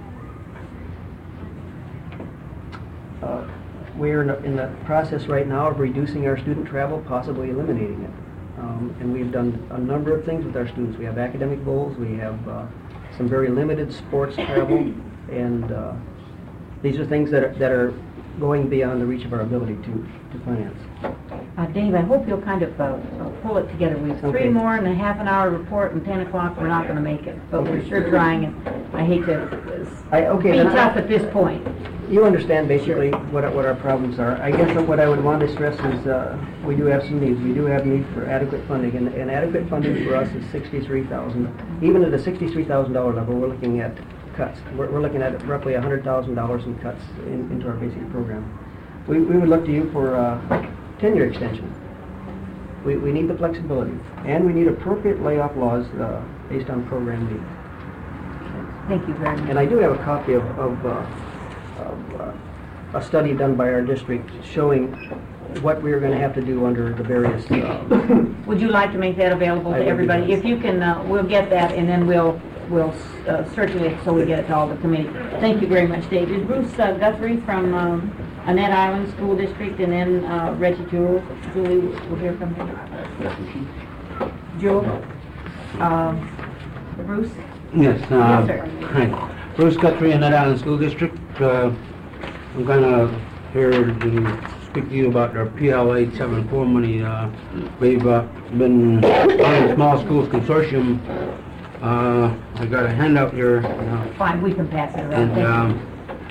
Uh, we're in the, in the process right now of reducing our student travel, possibly eliminating it. Um, and we've done a number of things with our students. We have academic goals, we have uh, some very limited sports travel, and uh, these are things that are, that are going beyond the reach of our ability to, to finance. Uh, Dave, I hope you'll kind of uh, uh, pull it together. We have three Okay. more and a half an hour report, and ten o'clock we're not going to make it. But we're sure trying, and I hate to uh, I, okay, be then tough I- at this point. You understand basically what, our- what our problems are. I guess what I would want to stress is uh, we do have some needs. We do have need for adequate funding, and, and adequate funding for us is sixty-three thousand dollars. Even at the sixty-three thousand dollar level, we're looking at cuts. We're, we're looking at roughly one hundred thousand dollars in cuts in, into our basic program. We, we would look to you for uh, tenure extension. We, we need the flexibility, and we need appropriate layoff laws uh, based on program needs. Thank you very much. And I do have a copy of, of, uh, of uh, a study done by our district showing what we're going to have to do under the various. Uh, Would you like to make that available I to would be everybody? glad. If you can, uh, we'll get that, and then we'll we'll uh, circulate so we get it to all the committee. Thank you very much, Dave. Is Bruce uh, Guthrie from um, Annette Island School District, and then uh, Reggie Jewell. Julie, we'll hear from him. Jewel. Um, Bruce. Yes, uh, Yes, sir. hi. Bruce Guthrie, Annette Island School District. Uh, I'm kind of here to speak to you about our P L eight seventy-four money. Uh, we've uh, been on the Small Schools Consortium. Uh, I got a handout here. Uh, Fine, we can pass it around. and Thank you. um,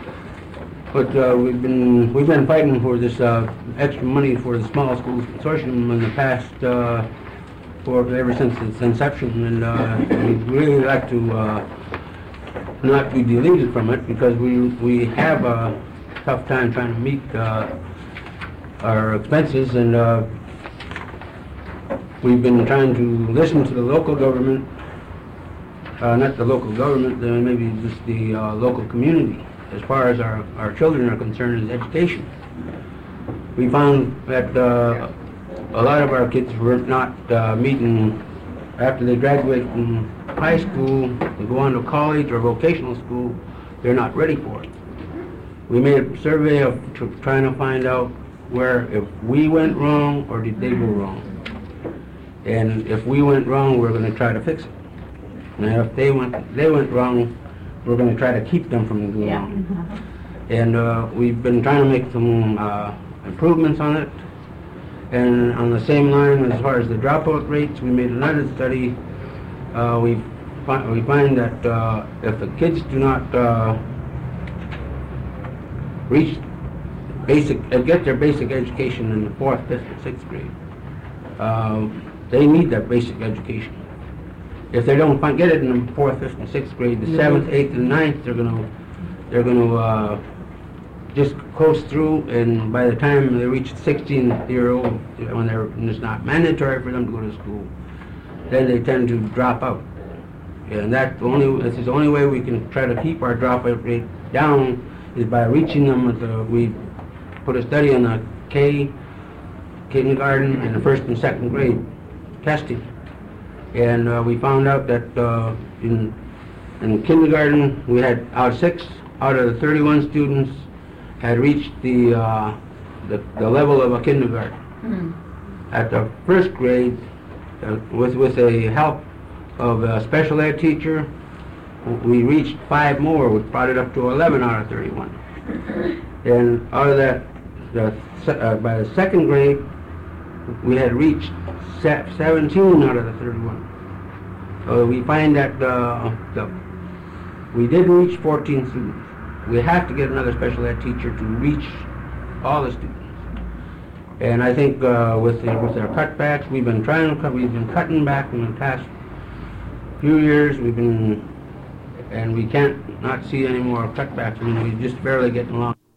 but uh, we've been we've been fighting for this uh, extra money for the Small Schools Consortium in the past uh, for ever since its inception, and uh, we'd really like to uh, not be deleted from it because we we have a tough time trying to meet uh, our expenses, and uh, we've been trying to listen to the local government, uh, not the local government, then maybe just the uh, local community. As far as our, our children are concerned, is education. We found that uh, a lot of our kids were not uh, meeting after they graduate from high school, they go on to college or vocational school, they're not ready for it. We made a survey of tr trying to find out where, if we went wrong or did they go wrong. And if we went wrong, we're going to try to fix it. Now, if they went, they went wrong, we're going to try to keep them from doing Yeah. wrong. And uh, we've been trying to make some uh, improvements on it. And on the same line, as far as the dropout rates, we made another study. Uh, we, fi we find that uh, if the kids do not uh, reach basic, uh, get their basic education in the fourth, fifth, and sixth grade, uh, they need that basic education. If they don't find, get it in the fourth, fifth, and sixth grade, the seventh, eighth, and ninth, they're going to they're going to uh, just coast through, and by the time they reach sixteen year old, when they're when it's not mandatory for them to go to school, then they tend to drop out. And that only this is the only way we can try to keep our dropout rate down is by reaching them at the, we put a study on the K, kindergarten, and the first and second grade testing. And uh, we found out that uh, in, in kindergarten, we had out of six out of the thirty-one students had reached the, uh, the, the level of a kindergarten. Mm. At the first grade, uh, with, with the help of a special ed teacher, we reached five more, which brought it up to eleven out of thirty-one. And out of that, the, uh, by the second grade, we had reached seventeen out of the thirty-one. So we find that uh, the, we did reach fourteen students. We have to get another special ed teacher to reach all the students. And I think uh, with the, with our cutbacks, we've been trying to cut, we've been cutting back in the past few years. We've been, and we can't not see any more cutbacks. I mean, we're just barely getting along.